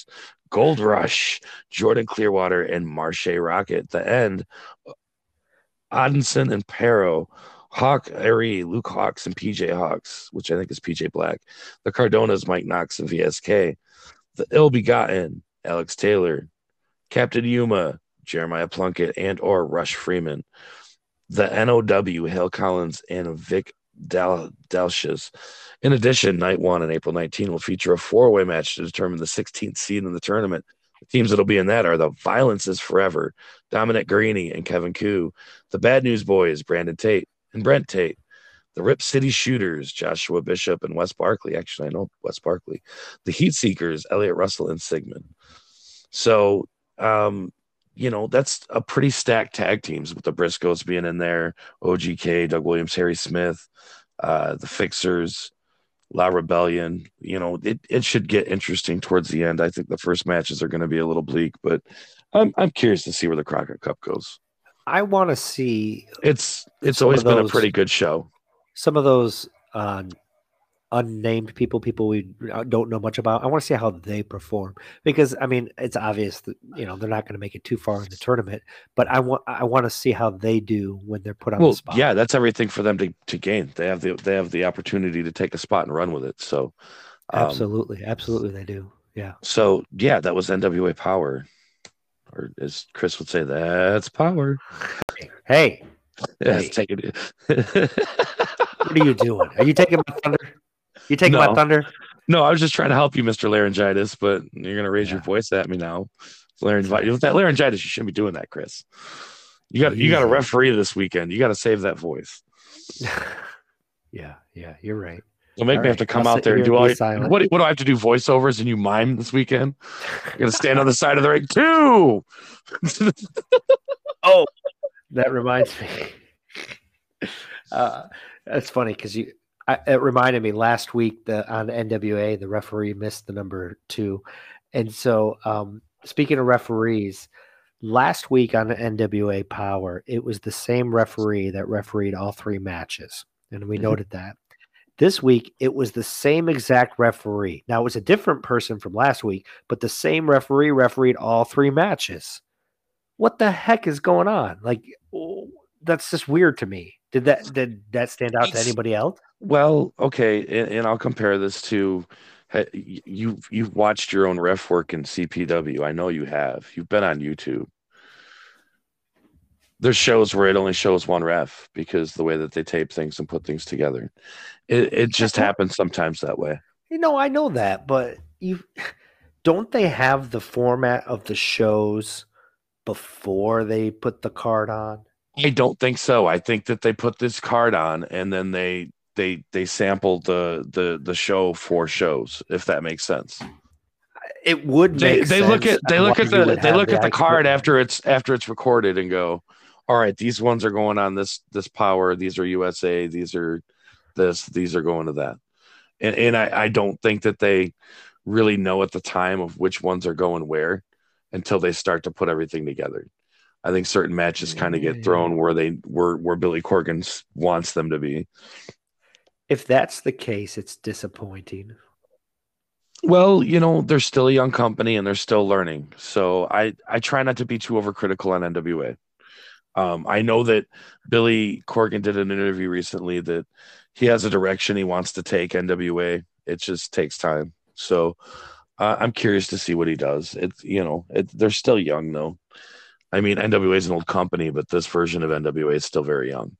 Gold Rush, Jordan Clearwater, and Marche Rocket. The end, Odinson and Perro, Hawk Airy, Luke Hawks, and P J Hawks, which I think is P J Black. The Cardonas, Mike Knox, and V S K. The Ill Begotten, Alex Taylor, Captain Yuma, Jeremiah Plunkett, and or Rush Freeman. The N O W, Hale Collins, and Vic Dal- Dalshes. In addition, night one on April nineteenth will feature a four-way match to determine the sixteenth seed in the tournament. The teams that'll be in that are the Violence is Forever, Dominic Garini and Kevin Koo, the Bad News Boys, Brandon Tate and Brent Tate, the Rip City Shooters, Joshua Bishop and Wes Barkley. Actually, I know Wes Barkley. The Heat Seekers, Elliot Russell and Sigmund. So, um, you know, that's a pretty stacked tag teams with the Briscoes being in there, O G K, Doug Williams, Harry Smith, uh, the Fixers, La Rebellion. You know, it, it should get interesting towards the end. I think the first matches are going to be a little bleak, but I'm I'm curious to see where the Crockett Cup goes. I want to see. It's it's always been those, a pretty good show. Some of those uh, unnamed people, people we don't know much about. I want to see how they perform because I mean it's obvious that you know they're not going to make it too far in the tournament, but I want I want to see how they do when they're put on well, the spot. Yeah, that's everything for them to, to gain. They have the they have the opportunity to take a spot and run with it. So um, absolutely, absolutely, they do. Yeah. So yeah, that was N W A Power, or as Chris would say, that's power. Hey, yeah, hey. Take it. What are you doing? Are you taking my thunder? You taking no. my thunder? No, I was just trying to help you, Mister Laryngitis, but you're going to raise yeah. your voice at me now. Laryngitis. With that laryngitis, you shouldn't be doing that, Chris. You got Easy. you got a referee this weekend. You got to save that voice. yeah, yeah, you're right. Don't make all me right. have to come I'll out there and do all your, what, what do I have to do, voiceovers, and you mime this weekend? You're going to stand on the side of the ring, too. Oh, that reminds me. Uh, that's funny because you. I, it reminded me last week that on N W A the referee missed the number two, and so um, speaking of referees, last week on N W A Power it was the same referee that refereed all three matches, and we mm-hmm. noted that. This week it was the same exact referee. Now it was a different person from last week, but the same referee refereed all three matches. What the heck is going on? Like, oh, that's just weird to me. Did that did that stand out to anybody else? Well, okay, and, and I'll compare this to you. You've watched your own ref work in C P W. I know you have. You've been on YouTube. There's shows where it only shows one ref because the way that they tape things and put things together. It it just happens sometimes that way. You know, I know that, but you don't they have the format of the shows before they put the card on? I don't think so. I think that they put this card on and then they they they sampled the the the show for shows, if that makes sense. It would make they, they sense. look at they look at the they look at the card after it's after it's recorded and go, all right, these ones are going on this this power, these are U S A, these are this, these are going to that. And and I, I don't think that they really know at the time of which ones are going where until they start to put everything together. I think certain matches kind of get thrown where they where where Billy Corgan wants them to be. If that's the case, it's disappointing. Well, you know, they're still a young company and they're still learning. So I, I try not to be too overcritical on N W A. Um, I know that Billy Corgan did an interview recently that he has a direction he wants to take N W A. It just takes time. So uh, I'm curious to see what he does. It's, you know, it, they're still young though. I mean, N W A is an old company, but this version of N W A is still very young.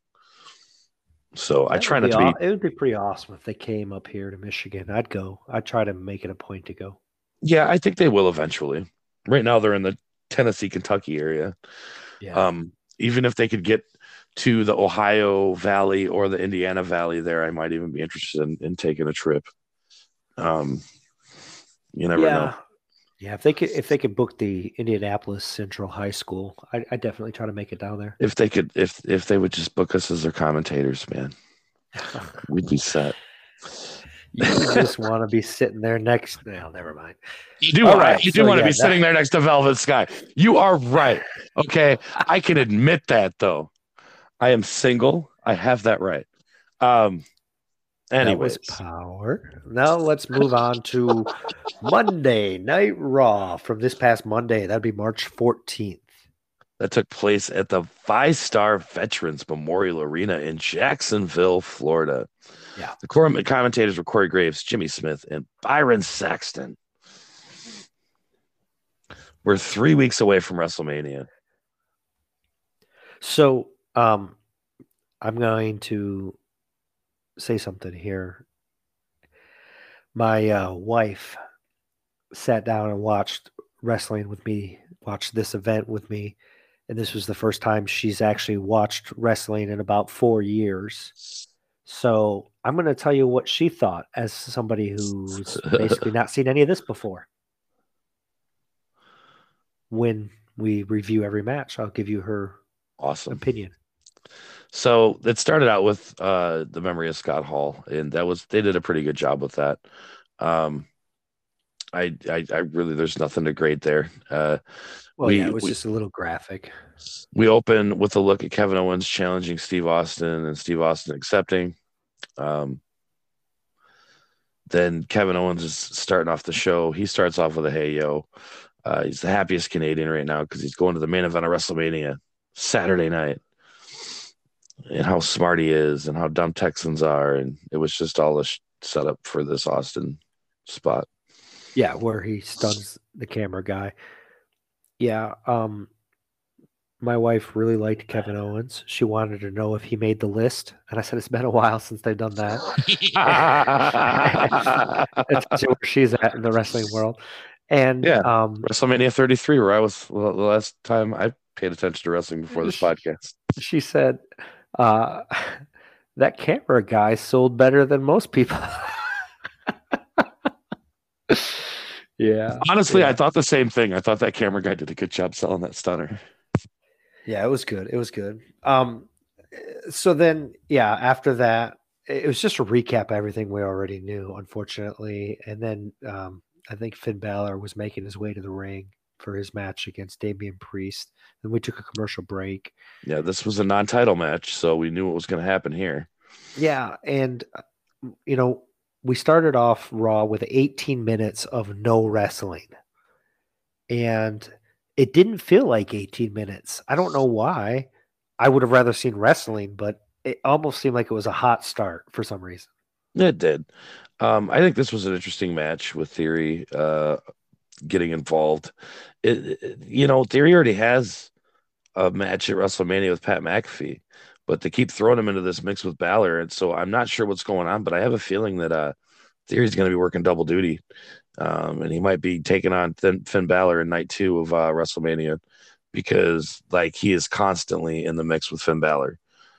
So that I try not to aw- be. It would be pretty awesome if they came up here to Michigan. I'd go. I'd try to make it a point to go. Yeah, I think they will eventually. Right now, they're in the Tennessee, Kentucky area. Yeah. Um, even if they could get to the Ohio Valley or the Indiana Valley there, I might even be interested in, in taking a trip. Um, you never yeah. know. Yeah, if they could, if they could book the Indianapolis Central High School, I I definitely try to make it down there. If they could, if if they would just book us as their commentators, man, we'd be set. You just want to be sitting there next. No, never mind. You do. All right, you do so, want to yeah, be that... sitting there next to Velvet Sky. You are right. Okay, I can admit that though. I am single. I have that right. Um, Anyways, that was power. Now let's move on to Monday Night Raw from this past Monday. That'd be March fourteenth. that took place at the Five Star Veterans Memorial Arena in Jacksonville, Florida. Yeah. The commentators were Corey Graves, Jimmy Smith, and Byron Saxton. We're three weeks away from WrestleMania. So um, I'm going to say something here. My uh, wife sat down and watched wrestling with me, watched this event with me, and this was the first time she's actually watched wrestling in about four years. So I'm going to tell you what she thought as somebody who's basically not seen any of this before. When we review every match, I'll give you her Awesome opinion. So it started out with uh, the memory of Scott Hall, and that was they did a pretty good job with that. Um, I, I, I really there's nothing to grade there. Uh, Well, we, yeah, it was we just a little graphic. we open with a look at Kevin Owens challenging Steve Austin, and Steve Austin accepting. Um, then Kevin Owens is starting off the show. He starts off with a "Hey yo." Uh, he's the happiest Canadian right now because he's going to the main event of WrestleMania Saturday night. And how smart he is and how dumb Texans are. And it was just all a sh- setup for this Austin spot. Yeah, where he stuns the camera guy. Yeah, um, my wife really liked Kevin Owens. She wanted to know if he made the list. And I said, it's been a while since they've done that. That's where she's at in the wrestling world. And Yeah, um, WrestleMania thirty-three, where I was the last time I paid attention to wrestling before this podcast. She said, uh, that camera guy sold better than most people. Yeah. Honestly, yeah. I thought the same thing. I thought that camera guy did a good job selling that stunner. Yeah, it was good. It was good. Um, so then, yeah, after that, it was just a recap of everything we already knew, unfortunately. And then um, I think Finn Balor was making his way to the ring for his match against Damian Priest. Then we took a commercial break. Yeah, this was a non-title match, so we knew what was going to happen here. Yeah, and, you know, we started off Raw with eighteen minutes of no wrestling. And it didn't feel like eighteen minutes. I don't know why. I would have rather seen wrestling, but it almost seemed like it was a hot start for some reason. It did. Um, I think this was an interesting match with Theory uh, getting involved. It, it, you know, Theory already has a match at WrestleMania with Pat McAfee, but they keep throwing him into this mix with Balor, and so I'm not sure what's going on, but I have a feeling that uh, Theory's going to be working double duty, um, and he might be taking on Finn, Finn Balor in night two of uh, WrestleMania because, like, he is constantly in the mix with Finn Balor.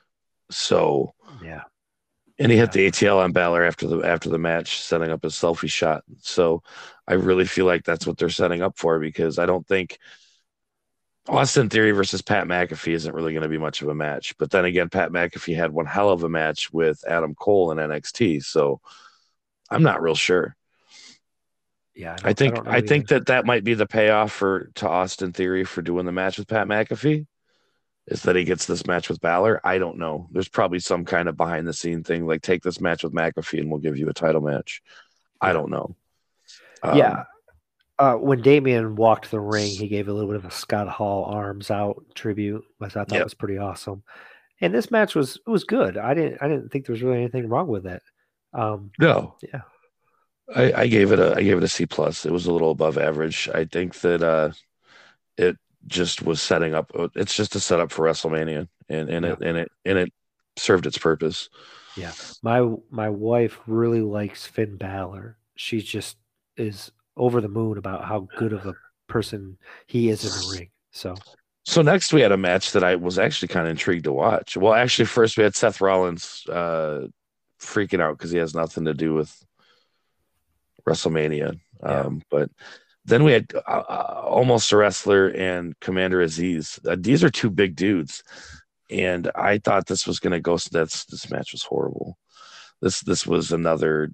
So, yeah. And he yeah. hit the A T L on Balor after the after the match, setting up his selfie shot. So I really feel like that's what they're setting up for, because I don't think Austin Theory versus Pat McAfee isn't really going to be much of a match. But then again, Pat McAfee had one hell of a match with Adam Cole in N X T. So I'm not real sure. Yeah, I, I think I, I, I think that that might be the payoff for to Austin Theory for doing the match with Pat McAfee. Is that he gets this match with Balor? I don't know. There's probably some kind of behind the scene thing, like take this match with McAfee and we'll give you a title match. I don't know. Um, yeah. Uh, when Damian walked the ring, he gave a little bit of a Scott Hall arms out tribute, which I thought yep. was pretty awesome. And this match was it was good. I didn't I didn't think there was really anything wrong with it. Um, no. Yeah. I, I gave it a I gave it a C plus. It was a little above average. I think that uh, it just was setting up. It's just a setup for WrestleMania, and and yeah. it and it and it served its purpose. Yeah, my my wife really likes Finn Balor. She just is over the moon about how good of a person he is in the ring. So, so next we had a match that I was actually kind of intrigued to watch. Well, actually, first we had Seth Rollins uh, freaking out because he has nothing to do with WrestleMania, yeah. um, but. Then we had uh, Almost a Wrestler and Commander Aziz. Uh, these are two big dudes, and I thought this was going to go. That's this match was horrible. This this was another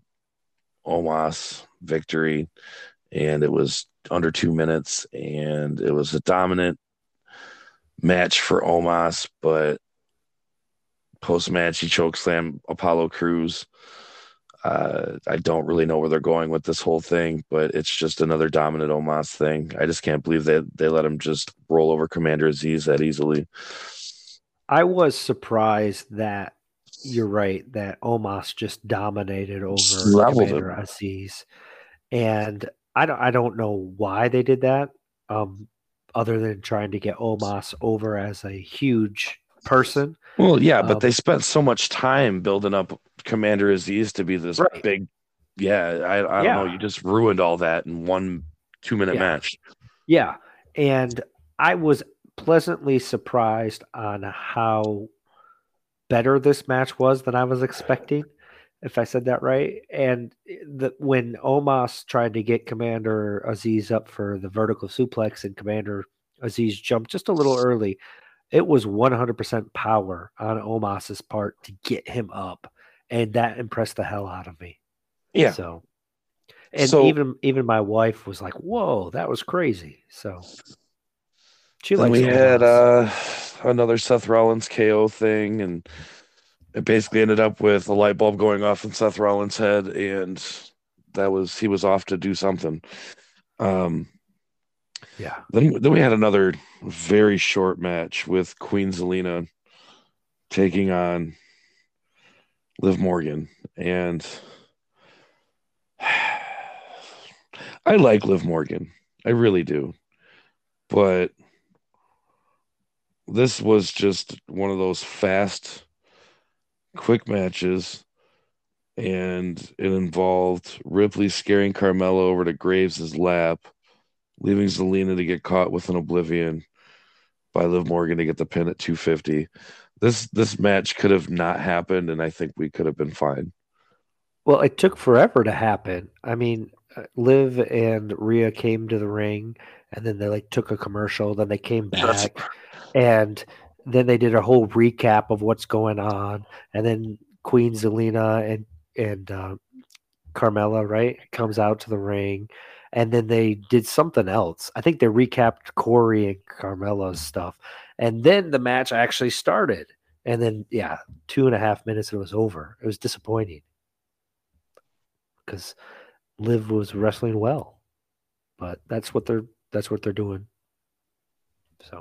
Omos victory, and it was under two minutes, and it was a dominant match for Omos. But post match, he chokeslammed Apollo Crews. Uh, I don't really know where they're going with this whole thing, but it's just another dominant Omos thing. I just can't believe that they let him just roll over Commander Aziz that easily. I was surprised that you're right that Omos just dominated over Leveled Commander him. Aziz, and I don't I don't know why they did that, um, other than trying to get Omos over as a huge person. Well, yeah, but Um, they spent so much time building up Commander Aziz to be this Right. big. Yeah, I I don't know. Yeah. You just ruined all that in one two minute Yeah. match. Yeah, and I was pleasantly surprised on how better this match was than I was expecting, if I said that right. And the, when Omos tried to get Commander Aziz up for the vertical suplex and Commander Aziz jumped just a little early, it was one hundred percent power on Omos's part to get him up, and that impressed the hell out of me. Yeah. So, and So- even even my wife was like, "Whoa, that was crazy." So she Then likes we had Omos. uh, another Seth Rollins K O thing, and it basically ended up with a light bulb going off in Seth Rollins' head, and that was he was off to do something. Um, yeah. then then we had another very short match with Queen Zelina taking on Liv Morgan, and I like Liv Morgan, I really do, but this was just one of those fast, quick matches, and it involved Ripley scaring Carmella over to Graves' lap, leaving Zelina to get caught with an oblivion by Liv Morgan to get the pin at two fifty. This this match could have not happened, and I think we could have been fine. Well, it took forever to happen. I mean, uh, Liv and Rhea came to the ring, and then they like took a commercial. Then they came That's- back, and then they did a whole recap of what's going on. And then Queen Zelina and and uh, Carmella, right, comes out to the ring, and then they did something else. I think they recapped Corey and Carmella's stuff, and then the match actually started. And then, yeah, two and a half minutes, it was over. It was disappointing because Liv was wrestling well, but that's what they're that's what they're doing. So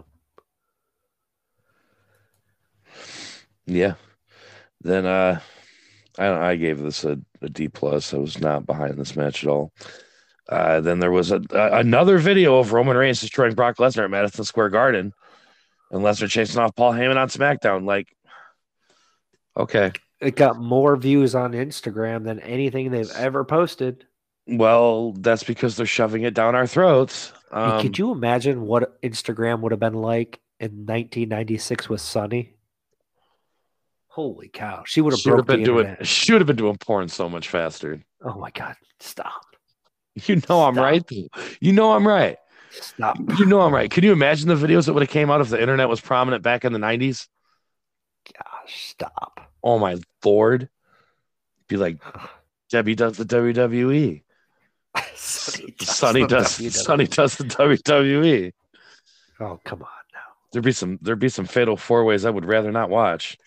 Yeah. Then uh, I I gave this a, a D plus. I was not behind this match at all. Uh, then there was a, a another video of Roman Reigns destroying Brock Lesnar at Madison Square Garden, and Lesnar chasing off Paul Heyman on SmackDown. Like, okay, it got more views on Instagram than anything they've ever posted. well, that's because they're shoving it down our throats. I mean, Um, could you imagine what Instagram would have been like in nineteen ninety-six with Sunny? Holy cow. She would have should have broke the been doing internet. should have been doing porn so much faster. Oh my God. Stop. You know I'm Stop. right. You know I'm right. Stop. You know I'm right. Can you imagine the videos that would have came out if the internet was prominent back in the nineties? Gosh, stop. Oh my lord. Be like, Debbie does the W W E. Sonny does Sonny the does W W E. Sonny does the W W E. Oh, come on now. There'd be some there'd be some fatal four ways I would rather not watch.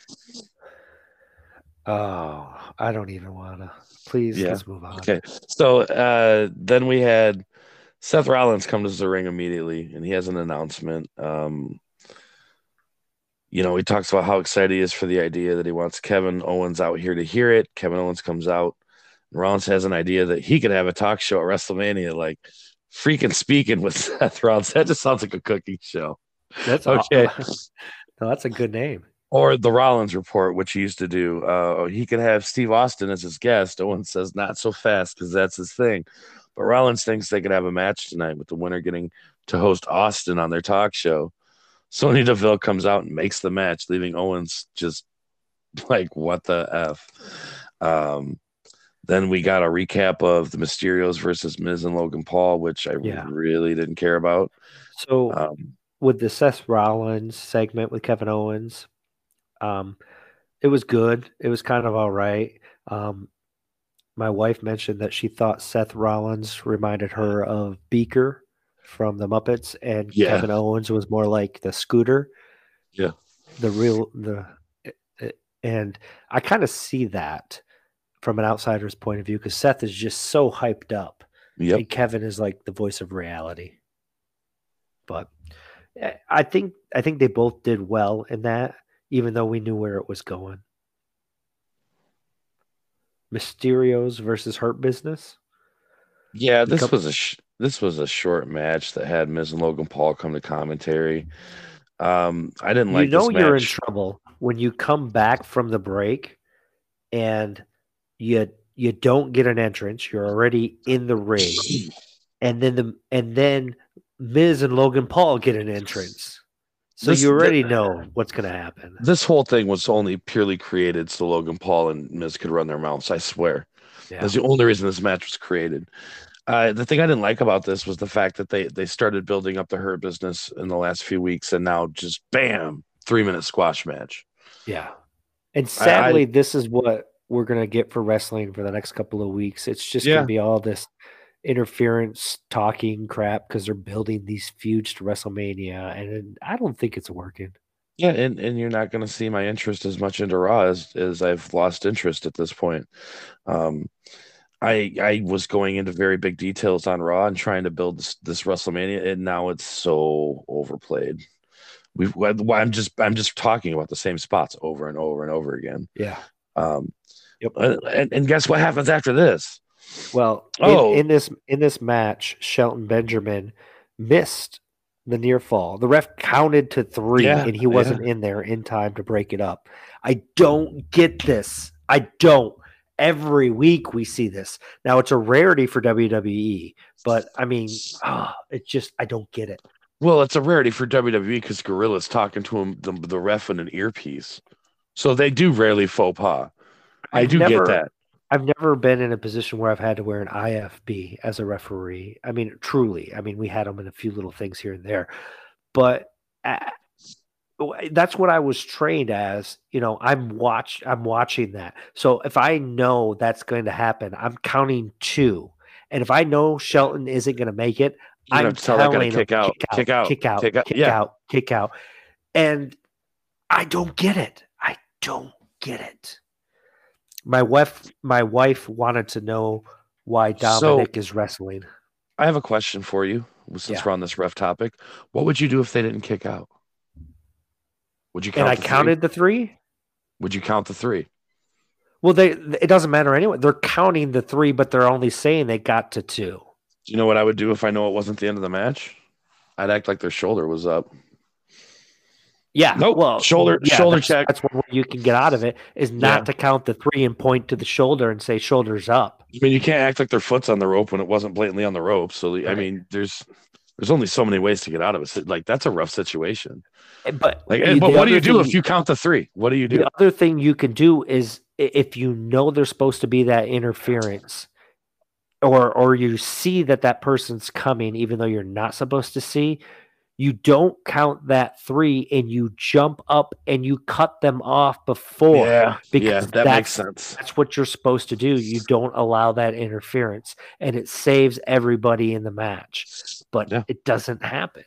Oh, I don't even want to. Please, Yeah. let's move on. Okay. So uh then we had Seth Rollins come to the ring immediately, and he has an announcement. Um You know, he talks about how excited he is for the idea that he wants Kevin Owens out here to hear it. Kevin Owens comes out. And Rollins has an idea that he could have a talk show at WrestleMania, like freaking speaking with Seth Rollins. That just sounds like a cooking show. That's Okay. No, that's a good name. Or the Rollins Report, which he used to do. Uh, he could have Steve Austin as his guest. Owens says not so fast because that's his thing. But Rollins thinks they could have a match tonight with the winner getting to host Austin on their talk show. Sonya Deville comes out and makes the match, leaving Owens just like, what the F? Um, then we got a recap of the Mysterios versus Miz and Logan Paul, which I Yeah. really didn't care about. So, Um, with the Seth Rollins segment with Kevin Owens, um, it was good. It was kind of all right. Um, my wife mentioned that she thought Seth Rollins reminded her of Beaker from the Muppets, and Yeah. Kevin Owens was more like the Scooter. Yeah. The real the and I kind of see that. from an outsider's point of view because Seth is just so hyped up. Yep. And Kevin is like the voice of reality. But I think I think they both did well in that, even though we knew where it was going. Mysterios versus Hurt Business. Yeah, this was a sh- this was a short match that had Miz and Logan Paul come to commentary. Um, I didn't like. You know this you're match. in trouble when you come back from the break and you you don't get an entrance. You're already in the ring, and then the and then Miz and Logan Paul get an entrance. So This- you already th- know what's going to happen. This whole thing was only purely created so Logan Paul and Miz could run their mouths. I swear, Yeah. that's the only reason this match was created. Uh, the thing I didn't like about this was the fact that they they started building up the Hurt Business in the last few weeks, and now just bam, three minute squash match. Yeah. And sadly, I- this is what we're going to get for wrestling for the next couple of weeks. It's just Yeah. going to be all this interference talking crap because they're building these feuds to WrestleMania. And I don't think it's working. Yeah, and, and you're not going to see my interest as much into Raw as, as I've lost interest at this point. Um, I I was going into very big details on Raw and trying to build this, this WrestleMania, and now it's so overplayed. We've I'm just I'm just talking about the same spots over and over and over again. Yeah. Um, Yep. and, and guess what happens after this? Well, Oh. in, in this in this match, Shelton Benjamin missed the near fall. The ref counted to three, Yeah, and he wasn't in there in time to break it up. I don't get this. I don't. Every week we see this. Now it's a rarity for W W E, but I mean, ah, it's just I don't get it. Well, it's a rarity for W W E because Gorilla's talking to him, the, the ref in an earpiece, so they do rarely faux pas. I I've do never- get that. I've never been in a position where I've had to wear an I F B as a referee. I mean, truly. I mean, we had them in a few little things here and there, but uh, that's what I was trained as. You know, I'm watch. I'm watching that. So if I know that's going to happen, I'm counting two. And if I know Shelton isn't going to make it, You don't I'm have to tell that guy to telling him, kick out, kick out, kick out, kick out, kick yeah. out, kick out. And I don't get it. I don't get it. My wife, my wife wanted to know why Dominic is wrestling. I have a question for you since Yeah. we're on this ref topic. What would you do if they didn't kick out? Would you count And I the three? counted the three. Would you count the three? Well, they it doesn't matter anyway. They're counting the three, but they're only saying they got to two. Do you know what I would do if I know it wasn't the end of the match? I'd act like their shoulder was up. Yeah. Nope. Well, Shoulder- yeah, shoulder that's, check. That's one way you can get out of it is not Yeah. to count the three and point to the shoulder and say shoulders up. I mean, you can't act like their foot's on the rope when it wasn't blatantly on the rope. So, I Right. mean, there's there's only so many ways to get out of it. Like, that's a rough situation. But Like, the but what do you other do thing- if you count the three? What do you do? The other thing you can do is i- if you know there's supposed to be that interference, or or you see that that person's coming, even though you're not supposed to see, you don't count that three and you jump up and you cut them off before. Yeah, yeah, because that makes that's- sense. That's what you're supposed to do. You don't allow that interference, and it saves everybody in the match. But Yeah. it doesn't happen.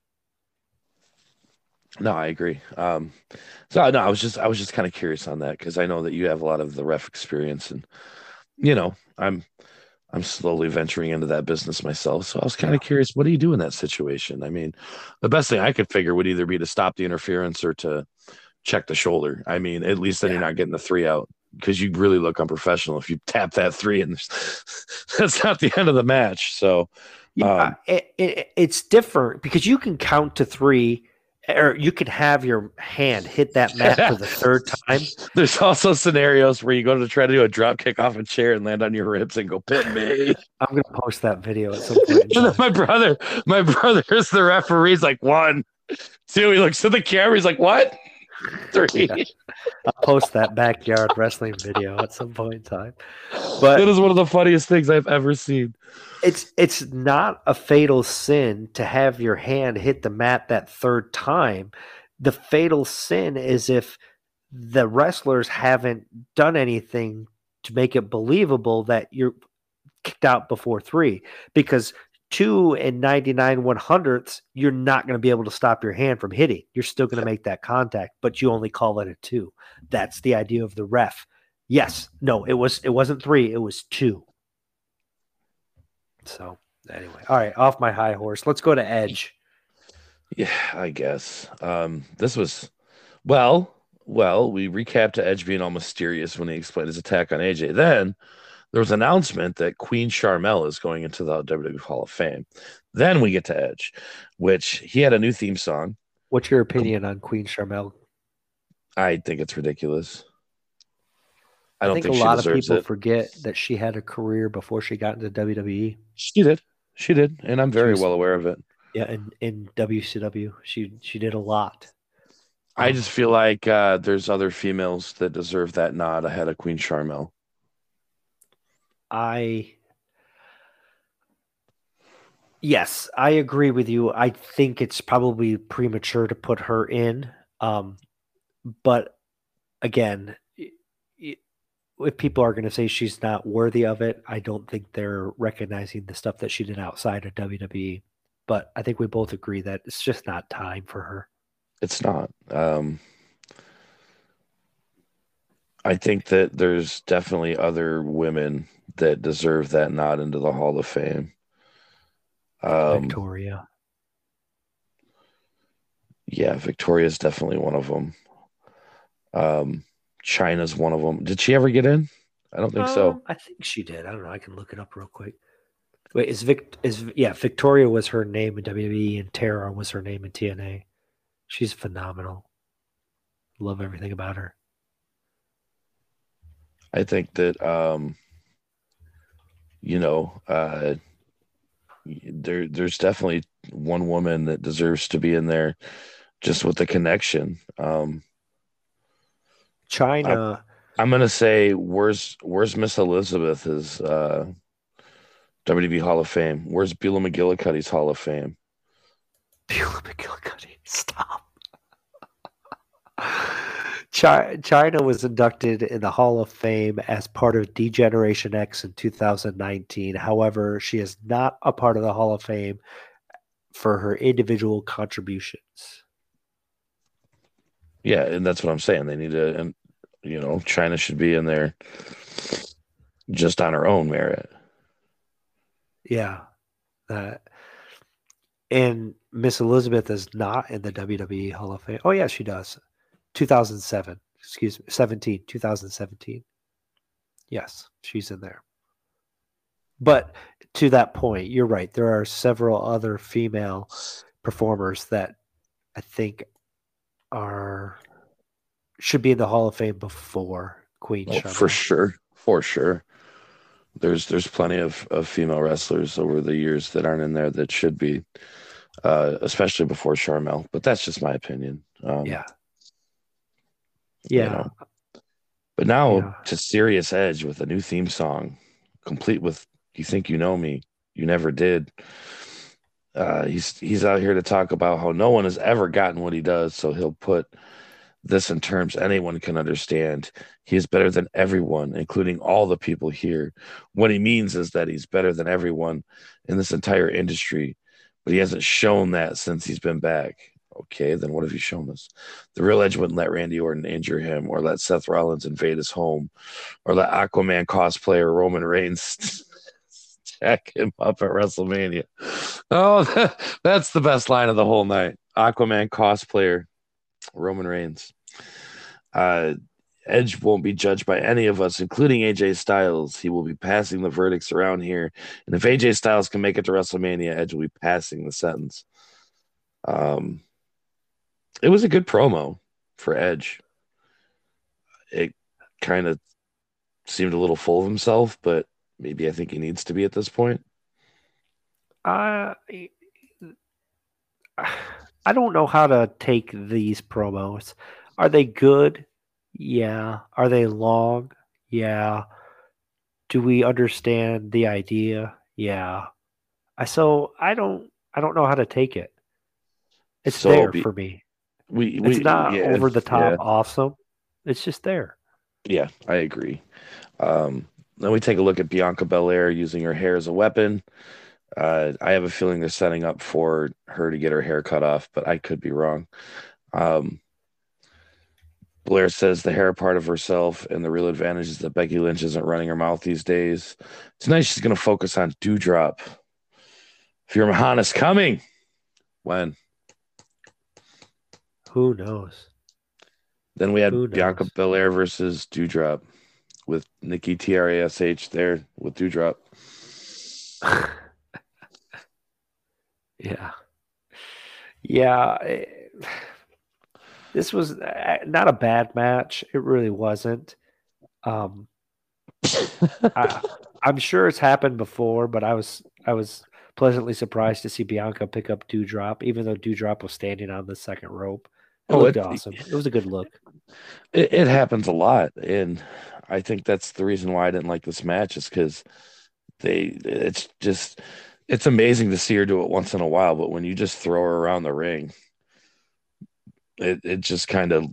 No, I agree. Um, so no, I was just I was just kind of curious on that because I know that you have a lot of the ref experience, and you know, I'm I'm slowly venturing into that business myself. So I was kind of curious, what do you do in that situation? I mean, the best thing I could figure would either be to stop the interference or to check the shoulder. I mean, at least then you're Yeah. not getting the three out because you really look unprofessional if you tap that three and that's not the end of the match. So Yeah, Um, it, it, it's different because you can count to three, or you can have your hand hit that mat for the third time. there's also scenarios where you go to try to do a drop kick off a chair and land on your ribs and go pin me. I'm going to post that video at some point. in And then time. my brother, my brother is the referee. He's like, one, two. He looks at the camera. He's like, what? Three. Yeah. I'll post that backyard wrestling video at some point in time. That But is one of the funniest things I've ever seen. it's it's not a fatal sin to have your hand hit the mat that third time. The fatal sin is if the wrestlers haven't done anything to make it believable that you're kicked out before three, because two and ninety-nine one hundredths, you're not going to be able to stop your hand from hitting. You're still going to make that contact, but you only call it a two. That's the idea of the ref. Yes. No, it was it wasn't three, it was two. So anyway. All right, off my high horse. Let's go to Edge. Yeah, I guess. Um, this was well, well, we recapped to Edge being all mysterious when he explained his attack on A J. Then there was an announcement that Queen Charmel is going into the W W E Hall of Fame. Then we get to Edge, which he had a new theme song. What's your opinion on Queen Charmel? I think it's ridiculous. I I, don't think, think a she lot of deserves people it. forget that she had a career before she got into W W E. She did. She did, and I'm very was- well aware of it. Yeah, in, in W C W. She she did a lot. I Um, just feel like uh, there's other females that deserve that nod ahead of Queen Charmel. I Yes, I agree with you. I think it's probably premature to put her in. Um, but again, y- y- if people are going to say she's not worthy of it, I don't think they're recognizing the stuff that she did outside of W W E. But I think we both agree that it's just not time for her. It's not. Um, I think that there's definitely other women that deserve that nod into the Hall of Fame. Um, Victoria. Yeah, Victoria's definitely one of them. Um, China's one of them. Did she ever get in? I don't think so. Um, I think she did. I don't know. I can look it up real quick. Wait, is Vic is yeah, Victoria was her name in W W E and Tara was her name in T N A. She's phenomenal. Love everything about her. I think that um, you know, uh, there there's definitely one woman that deserves to be in there just with the connection. Um, China. I'm gonna say where's where's Miss Elizabeth is uh, W W E Hall of Fame? Where's Beulah McGillicuddy's Hall of Fame? Beulah McGillicuddy. Stop. Chi- China was inducted in the Hall of Fame as part of D-Generation X in two thousand nineteen. However, she is not a part of the Hall of Fame for her individual contributions. Yeah, and that's what I'm saying. They need to, and you know, China should be in there just on her own merit. Yeah. Uh, and Miss Elizabeth is not in the W W E Hall of Fame. Oh, yeah, she does. two thousand seven. Excuse me. seventeen. two thousand seventeen. Yes, she's in there. But to that point, you're right. There are several other female performers that I think are should be in the Hall of Fame before Queen Oh, Charmel. for sure, for sure. There's there's plenty of, of female wrestlers over the years that aren't in there that should be, uh, especially before Charmel. But that's just my opinion. Um, Yeah. you Yeah. know. But now Yeah. to Serious Edge with a new theme song, complete with "You Think You Know Me, You Never Did." Uh, he's he's out here to talk about how no one has ever gotten what he does, so he'll put this in terms anyone can understand. He is better than everyone, including all the people here. What he means is that he's better than everyone in this entire industry, but he hasn't shown that since he's been back. Okay, then what have you shown us? The real Edge wouldn't let Randy Orton injure him, or let Seth Rollins invade his home, or let Aquaman cosplayer Roman Reigns jack him up at WrestleMania. Oh, that's the best line of the whole night. Aquaman cosplayer Roman Reigns. Uh, Edge won't be judged by any of us, including A J Styles. He will be passing the verdicts around here. And if A J Styles can make it to WrestleMania, Edge will be passing the sentence. Um, it was a good promo for Edge. It kind of seemed a little full of himself, but maybe I think he needs to be at this point. Uh, I don't know how to take these promos. Are they good? Yeah. Are they long? Yeah. Do we understand the idea? Yeah. I so I don't I don't know how to take it. It's So there be- for me. We, we It's not yeah, over the top yeah. awesome. It's just there. Yeah, I agree. Um, then we take a look at Bianca Belair using her hair as a weapon. Uh, I have a feeling they're setting up for her to get her hair cut off, but I could be wrong. Um, Blair says the hair part of herself, and the real advantage is that Becky Lynch isn't running her mouth these days. Tonight she's going to focus on Dewdrop. Veer Mahana's coming. When? Who knows? Then we had Who Bianca knows? Belair versus Dewdrop with Nikki T R A S H there with Dewdrop. Yeah. Yeah. it- this was uh, not a bad match. It really wasn't. Um, I, I'm sure it's happened before, but I was I was pleasantly surprised to see Bianca pick up Dewdrop, even though Dewdrop was standing on the second rope. It Oh, looked it, awesome. It was a good look. it it happens a lot, and I think that's the reason why I didn't like this match is because they it's just it's amazing to see her do it once in a while, but when you just throw her around the ring, it it just kind of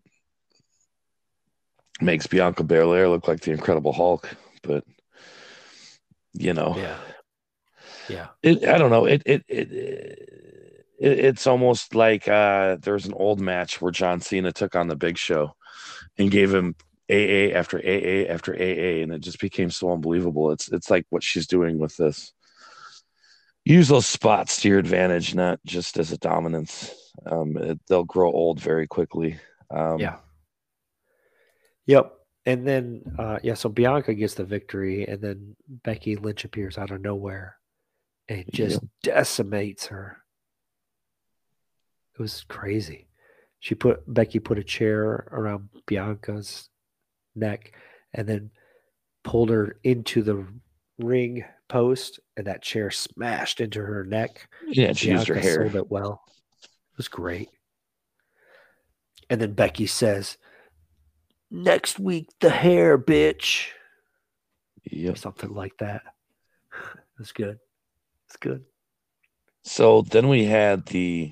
makes Bianca Belair look like the Incredible Hulk. But you know, Yeah. Yeah. it I don't know. It it it, it it's almost like uh, there's an old match where John Cena took on the Big Show and gave him A A after A A after A A, and it just became so unbelievable. It's it's like what she's doing with this. Use those spots to your advantage, not just as a dominance. Um, it, they'll grow old very quickly. Um, Yeah. Yep. And then, uh, yeah, so Bianca gets the victory, and then Becky Lynch appears out of nowhere and just decimates her. It was crazy. She put Becky put a chair around Bianca's neck and then pulled her into the ring post, and that chair smashed into her neck. Yeah, she used her Bianca hair. sold it well. It was great. And then Becky says, "Next week, the hair, bitch." Yep. Something like that. It was good. It's good. So then we had the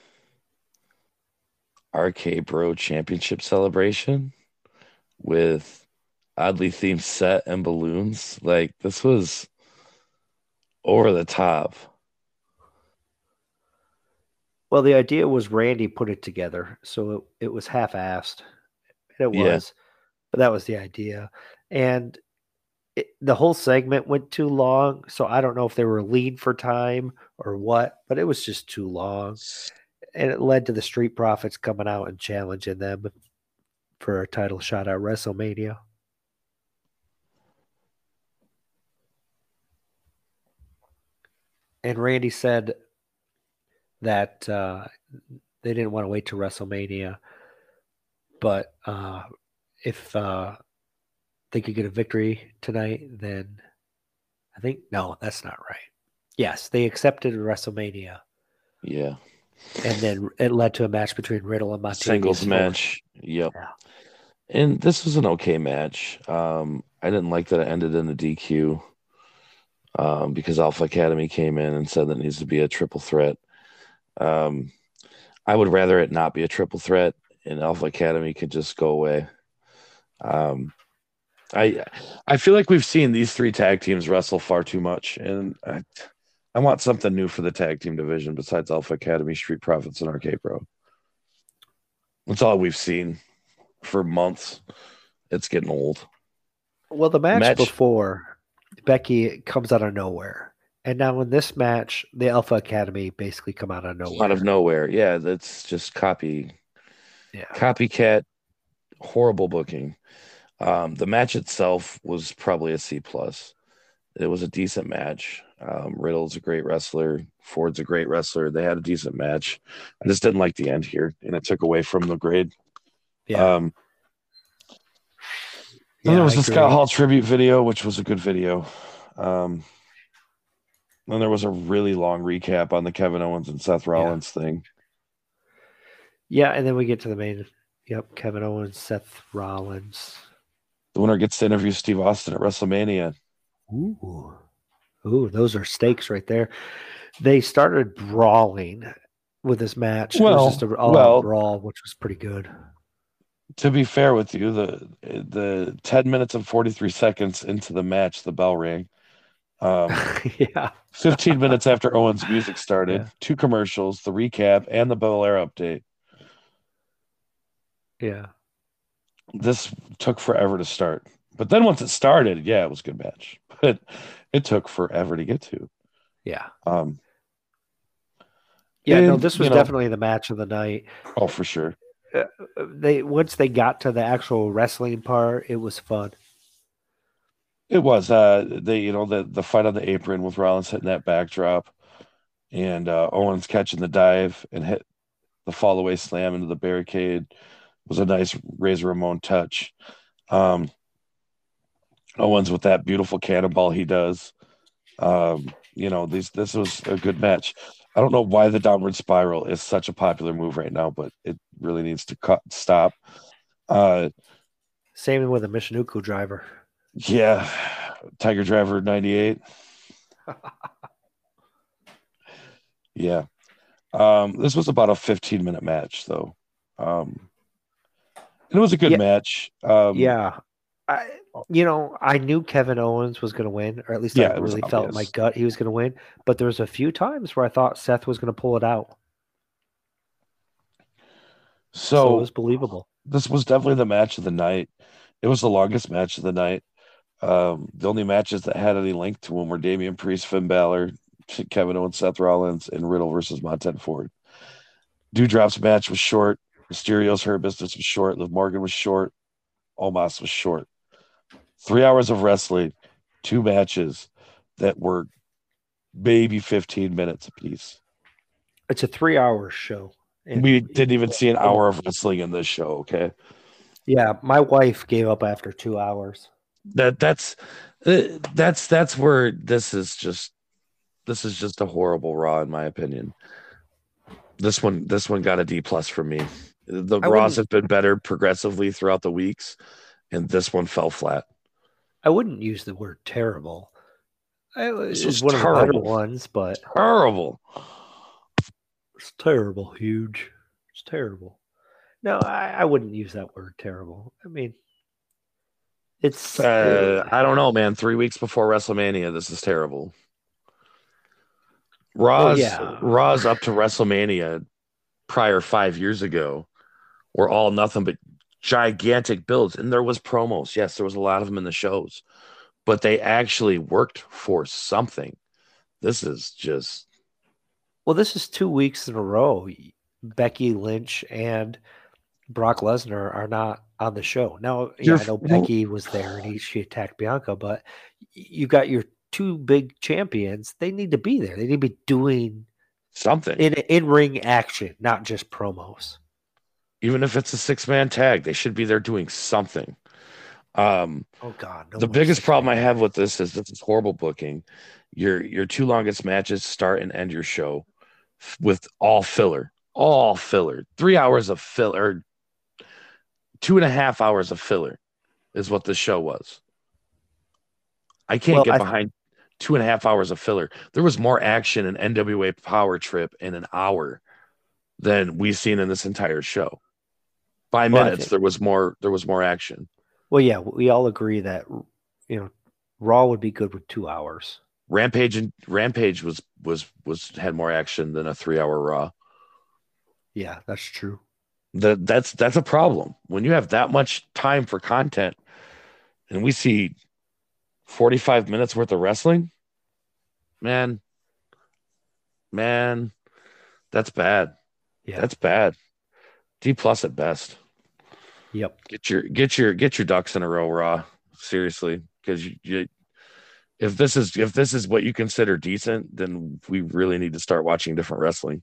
R K Bro Championship celebration with oddly themed set and balloons. Like this was over the top. Well, the idea was Randy put it together, so it, it was half-assed. It Yeah. was, but that was the idea. And it, the whole segment went too long, so I don't know if they were lean for time or what, but it was just too long. And it led to the Street Profits coming out and challenging them for a title shot at WrestleMania. And Randy said that uh, they didn't want to wait to WrestleMania, but uh, if uh, they could get a victory tonight, then I think no, that's not right. Yes, they accepted WrestleMania, Yeah. and then it led to a match between Riddle and Montez. Singles match. Yep. Yeah. And this was an okay match. Um, I didn't like that it ended in a D Q um, because Alpha Academy came in and said that it needs to be a triple threat. Um, I would rather it not be a triple threat, and Alpha Academy could just go away. Um, I I feel like we've seen these three tag teams wrestle far too much, and I, I want something new for the tag team division besides Alpha Academy, Street Profits, and R K Bro. That's all we've seen for months. It's getting old. Well, the match, Match- before, Becky comes out of nowhere. And now in this match, the Alpha Academy basically come out of nowhere. Out of nowhere. Yeah, that's just copy Yeah. copycat horrible booking. Um, the match itself was probably a C plus. It was a decent match. Um, Riddle's a great wrestler. Ford's a great wrestler. They had a decent match. I just didn't like the end here, and it took away from the grade. Yeah. Um, Yeah, then there was I the agree. Scott Hall tribute video, which was a good video. Um, then there was a really long recap on the Kevin Owens and Seth Rollins thing. Yeah, and then we get to the main. Yep, Kevin Owens, Seth Rollins. The winner gets to interview Steve Austin at WrestleMania. Ooh. Ooh, those are stakes right there. They started brawling with this match. it Well, was just a all well- brawl, which was pretty good. To be fair with you, the the ten minutes and forty-three seconds into the match, the bell rang. Um, Yeah. fifteen minutes after Owens' music started, Yeah. two commercials, the recap, and the Belair update. Yeah. this took forever to start. But then once it started, yeah, it was a good match. But it took forever to get to. Yeah. Um, Yeah, no, and, this was you know, definitely the match of the night. oh, for sure. Uh, they once they got to the actual wrestling part, it was fun. It was uh they you know the the fight on the apron with Rollins hitting that backdrop and uh, Owens catching the dive and hit the fall away slam into the barricade was a nice Razor Ramon touch. Um, Owens with that beautiful cannonball he does. Um, you know, these this was a good match. I don't know why the downward spiral is such a popular move right now, but it really needs to cut stop. Uh, Same with the Michinoku driver. yeah, Tiger Driver ninety-eight. Yeah. Um, this was about a fifteen minute match, though. Um, and it was a good Yeah. match. Um, Yeah. I, you know, I knew Kevin Owens was going to win, or at least Yeah, I it was really felt in my obvious. gut he was going to win. But there was a few times where I thought Seth was going to pull it out. So it So was believable. this was definitely the match of the night. It was the longest match of the night. Um, the only matches that had any link to them were Damian Priest, Finn Balor, Kevin Owens, Seth Rollins, and Riddle versus Montez Ford. Dewdrop's match was short. Mysterio's Hurt Business was short. Liv Morgan was short. Omos was short. Three hours of wrestling, two matches that were maybe fifteen minutes apiece. It's a three hour show. And We didn't even see an hour of wrestling in this show, okay? yeah, my wife gave up after two hours. That that's uh, that's that's where this is just this is just a horrible Raw in my opinion. This one this one got a D plus for me. The I Raws wouldn't- have been better progressively throughout the weeks, and this one fell flat. I wouldn't use the word terrible. It was This was one of the terrible. better ones, but Terrible. it's terrible, huge. It's terrible. No, I, I wouldn't use that word terrible. I mean, it's Uh, I don't know, man. Three weeks before WrestleMania, this is terrible. Raw's yeah. Raw's up to WrestleMania prior five years ago were all nothing but gigantic builds, and there was promos. Yes, there was a lot of them in the shows, but they actually worked for something. This is just Well, this is two weeks in a row. Becky Lynch and Brock Lesnar are not on the show. Now, yeah, You're- I know Becky was there and he, she attacked Bianca, but you got your two big champions. They need to be there. They need to be doing something. in in ring action, not just promos. Even if it's a six man tag, they should be there doing something. Um, Oh God, no the more biggest six problem I man. have with this is this is horrible booking. Your your two longest matches start and end your show f- with all filler, all filler. Three hours of filler, two and a half hours of filler, is what this show was. I can't Well, get I- behind two and a half hours of filler. There was more action in N W A Power Trip in an hour than we've seen in this entire show. By Well, I minutes, think- there was more. There was more action. Well, yeah, we all agree that you know Raw would be good with two hours. Rampage and Rampage was was was had more action than a three hour Raw. Yeah, that's true. That that's that's a problem when you have that much time for content, and we see forty five minutes worth of wrestling. Man, man, that's bad. Yeah. That's bad. D plus at best. Yep. Get your get your get your ducks in a row, Raw. Seriously, because you, you if this is if this is what you consider decent, then we really need to start watching different wrestling.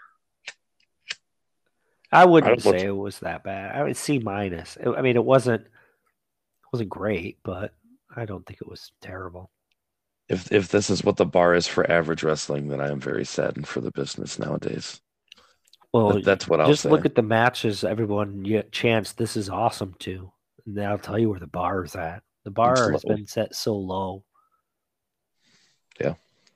I wouldn't I don't say it was that bad. I would C minus. I mean, it wasn't it wasn't great, but I don't think it was terrible. If if this is what the bar is for average wrestling, then I am very saddened for the business nowadays. Well, That- that's what I'll just say. look at the matches. Everyone you chance this is awesome too, and then I'll tell you where the bar is at. The bar It's has low. been set so low. Yeah.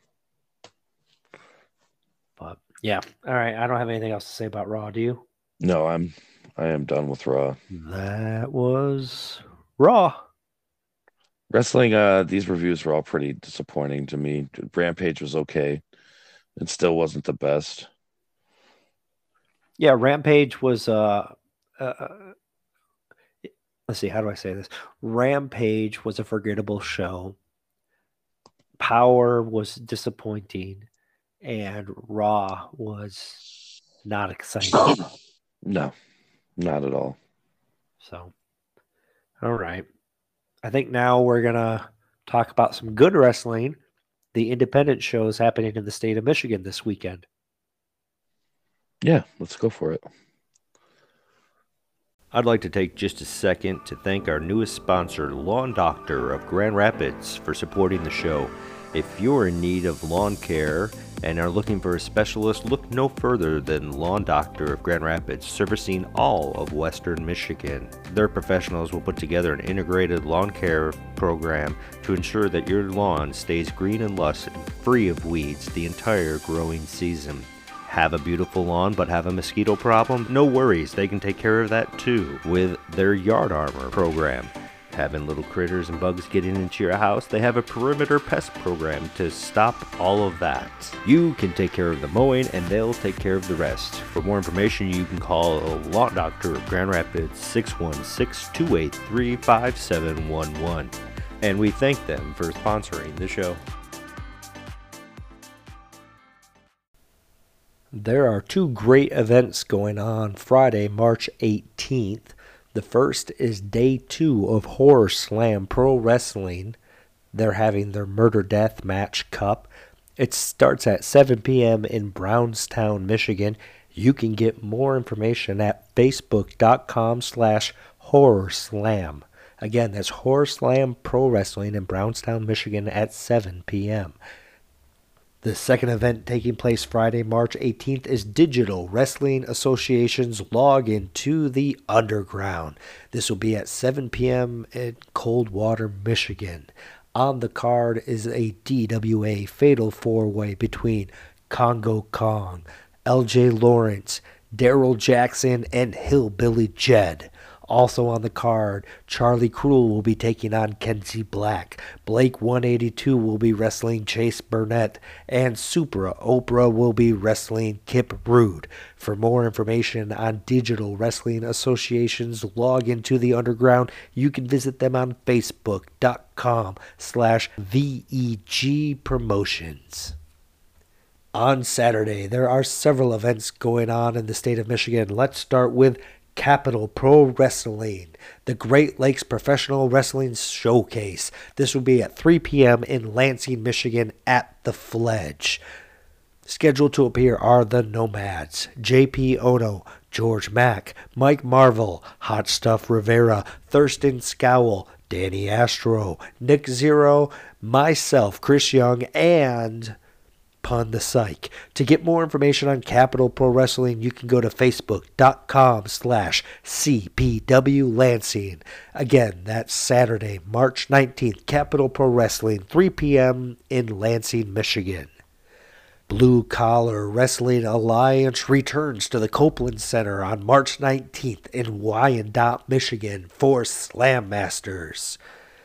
But yeah, all right. I don't have anything else to say about Raw. Do you? No, I'm I am done with Raw. That was Raw. Wrestling, uh, these reviews were all pretty disappointing to me. Rampage was okay. It still wasn't the best. Yeah, Rampage was uh, uh let's see, how do I say this? Rampage was a forgettable show. Power was disappointing, and Raw was not exciting. No, not at all. So, all right. I think now we're going to talk about some good wrestling. The independent shows happening in the state of Michigan this weekend. Yeah, let's go for it. I'd like to take just a second to thank our newest sponsor, Lawn Doctor of Grand Rapids, for supporting the show. If you're in need of lawn care and are looking for a specialist, look no further than Lawn Doctor of Grand Rapids, servicing all of Western Michigan. Their professionals will put together an integrated lawn care program to ensure that your lawn stays green and lush and free of weeds the entire growing season. Have a beautiful lawn but have a mosquito problem? No worries, they can take care of that too with their Yard Armor program. Having little critters and bugs getting into your house, they have a perimeter pest program to stop all of that. You can take care of the mowing and they'll take care of the rest. For more information, you can call Lawn Doctor of Grand Rapids six one six, two eight three, five seven one one. And we thank them for sponsoring the show. There are two great events going on Friday, March eighteenth. The first is day two of Horror Slam Pro Wrestling. They're having their Murder Death Match Cup. It starts at seven p.m. in Brownstown, Michigan. You can get more information at facebook.com slash horror slam. Again, that's Horror Slam Pro Wrestling in Brownstown, Michigan at seven p.m. The second event taking place Friday, March eighteenth is Digital Wrestling Association's Login to the Underground. This will be at seven p.m. in Coldwater, Michigan. On the card is a D W A Fatal four-way between Congo Kong, L J Lawrence, Daryl Jackson, and Hillbilly Jed. Also on the card, Charlie Cruel will be taking on Kenzie Black. Blake one eighty-two will be wrestling Chase Burnett. And Supra Oprah will be wrestling Kip Rude. For more information on Digital Wrestling Association's Log into the Underground, you can visit them on facebook.com slash VEG Promotions. On Saturday, there are several events going on in the state of Michigan. Let's start with Capital Pro Wrestling, the Great Lakes Professional Wrestling Showcase. This will be at three p.m. in Lansing, Michigan at the Fledge. Scheduled to appear are the Nomads, J P Ono, George Mack, Mike Marvel, Hot Stuff Rivera, Thurston Scowell, Danny Astro, Nick Zero, myself, Chris Young, and Pun the Psych. To get more information on Capital Pro Wrestling, you can go to facebook.com slash CPW Lansing. Again, that's Saturday, March nineteenth, Capital Pro Wrestling, three p.m. in Lansing, Michigan. Blue Collar Wrestling Alliance returns to the Copeland Center on March nineteenth in Wyandotte, Michigan for Slam Masters.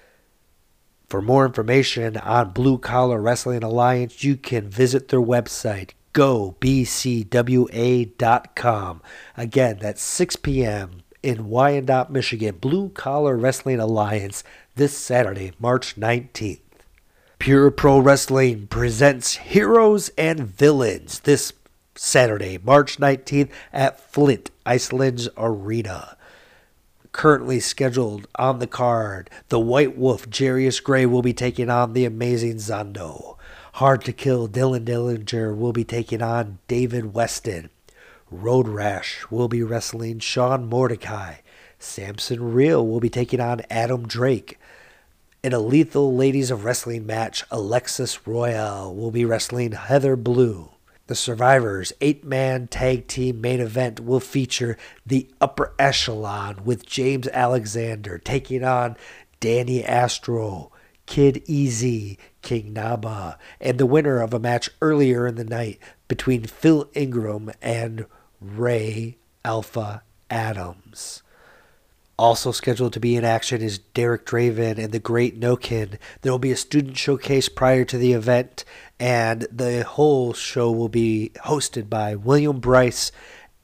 For more information on Blue Collar Wrestling Alliance, you can visit their website, go b c w a dot com. Again, that's six p.m. in Wyandotte, Michigan. Blue Collar Wrestling Alliance this Saturday, March nineteenth. Pure Pro Wrestling presents Heroes and Villains this Saturday, March nineteenth at Flint, Iceland's Arena. Currently scheduled on the card, the White Wolf Jarius Gray will be taking on the Amazing Zondo. Hard to Kill Dylan Dillinger will be taking on David Weston. Road Rash will be wrestling Sean Mordecai. Samson Real will be taking on Adam Drake. In a Lethal Ladies of Wrestling match, Alexis Royale will be wrestling Heather Blue. The Survivors eight-man tag team main event will feature the Upper Echelon with James Alexander taking on Danny Astro, Kid Easy, King Naba, and the winner of a match earlier in the night between Phil Ingram and Ray Alpha Adams. Also scheduled to be in action is Derek Draven and the Great Nokin. There will be a student showcase prior to the event, and the whole show will be hosted by William Bryce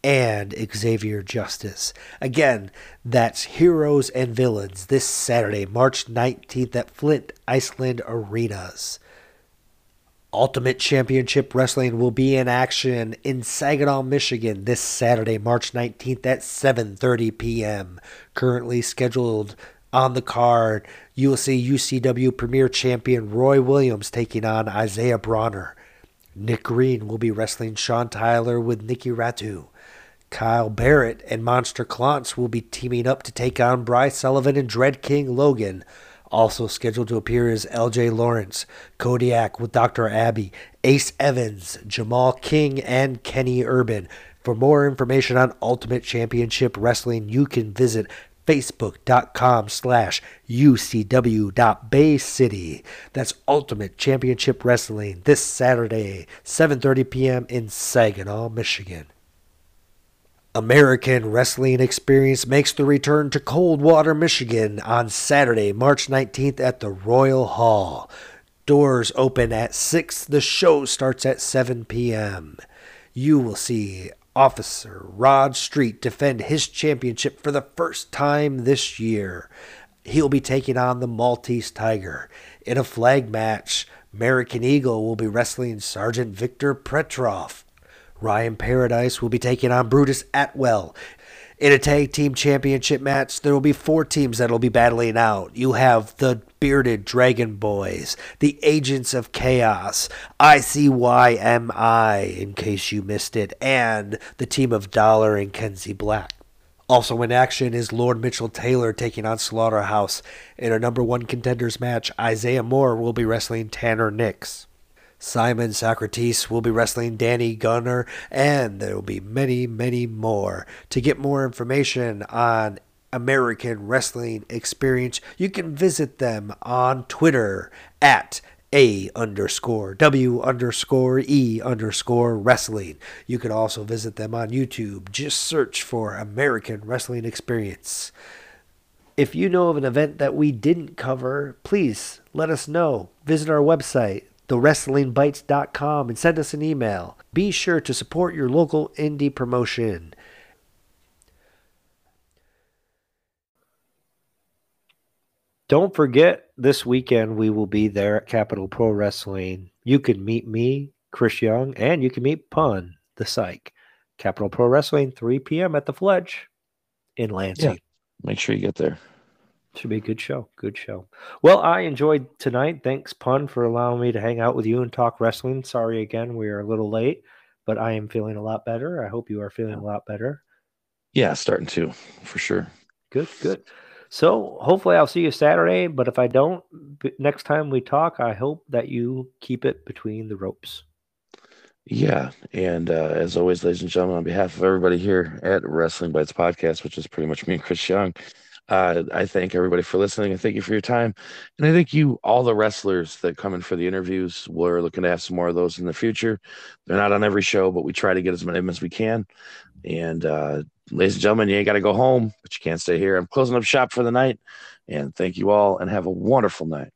and Xavier Justice. Again, that's Heroes and Villains this Saturday, March nineteenth at Flint, Iceland Arenas. Ultimate Championship Wrestling will be in action in Saginaw, Michigan this Saturday, March nineteenth at seven thirty p.m. Currently scheduled on the card, you will see U C W Premier Champion Roy Williams taking on Isaiah Bronner. Nick Green will be wrestling Sean Tyler with Nikki Ratu. Kyle Barrett and Monster Clance will be teaming up to take on Bryce Sullivan and Dread King Logan. Also scheduled to appear is L J Lawrence, Kodiak with Doctor Abby, Ace Evans, Jamal King, and Kenny Urban. For more information on Ultimate Championship Wrestling, you can visit facebook.com slash ucw.baycity. That's Ultimate Championship Wrestling this Saturday, seven thirty p.m. in Saginaw, Michigan. American Wrestling Experience makes the return to Coldwater, Michigan on Saturday, March nineteenth at the Royal Hall. Doors open at six. The show starts at seven p.m. You will see Officer Rod Street defend his championship for the first time this year. He'll be taking on the Maltese Tiger. In a flag match, American Eagle will be wrestling Sergeant Victor Petrov. Ryan Paradise will be taking on Brutus Atwell. In a tag team championship match, there will be four teams that will be battling out. You have the Bearded Dragon Boys, the Agents of Chaos, I C Y M I, in case you missed it, and the team of Dollar and Kenzie Black. Also in action is Lord Mitchell Taylor taking on Slaughterhouse. In a number one contenders match, Isaiah Moore will be wrestling Tanner Nix. Simon Socrates will be wrestling Danny Gunner, and there will be many, many more. To get more information on American Wrestling Experience, you can visit them on Twitter at A underscore W underscore E underscore wrestling. You can also visit them on YouTube. Just search for American Wrestling Experience. If you know of an event that we didn't cover, please let us know. Visit our website, the wrestling bites dot com, and send us an email. Be sure to support your local indie promotion. Don't forget, this weekend we will be there at Capital Pro Wrestling. You can meet me, Chris Young, and you can meet Pun, the Psych. Capital Pro Wrestling, three p.m. at the Fledge in Lansing. Yeah, make sure you get there. Should be a good show. Good show. Well, I enjoyed tonight. Thanks, Pun, for allowing me to hang out with you and talk wrestling. Sorry again, we are a little late, but I am feeling a lot better. I hope you are feeling a lot better. Yeah, starting to, for sure. Good, good. So hopefully I'll see you Saturday, but if I don't, next time we talk, I hope that you keep it between the ropes. Yeah, and uh, as always, ladies and gentlemen, on behalf of everybody here at Wrestling Bites Podcast, which is pretty much me and Chris Young, Uh, I thank everybody for listening, and thank you for your time. And I thank you, all the wrestlers that come in for the interviews. We're looking to have some more of those in the future. They're not on every show, but we try to get as many of them as we can. And uh, ladies and gentlemen, you ain't got to go home, but you can't stay here. I'm closing up shop for the night. And thank you all, and have a wonderful night.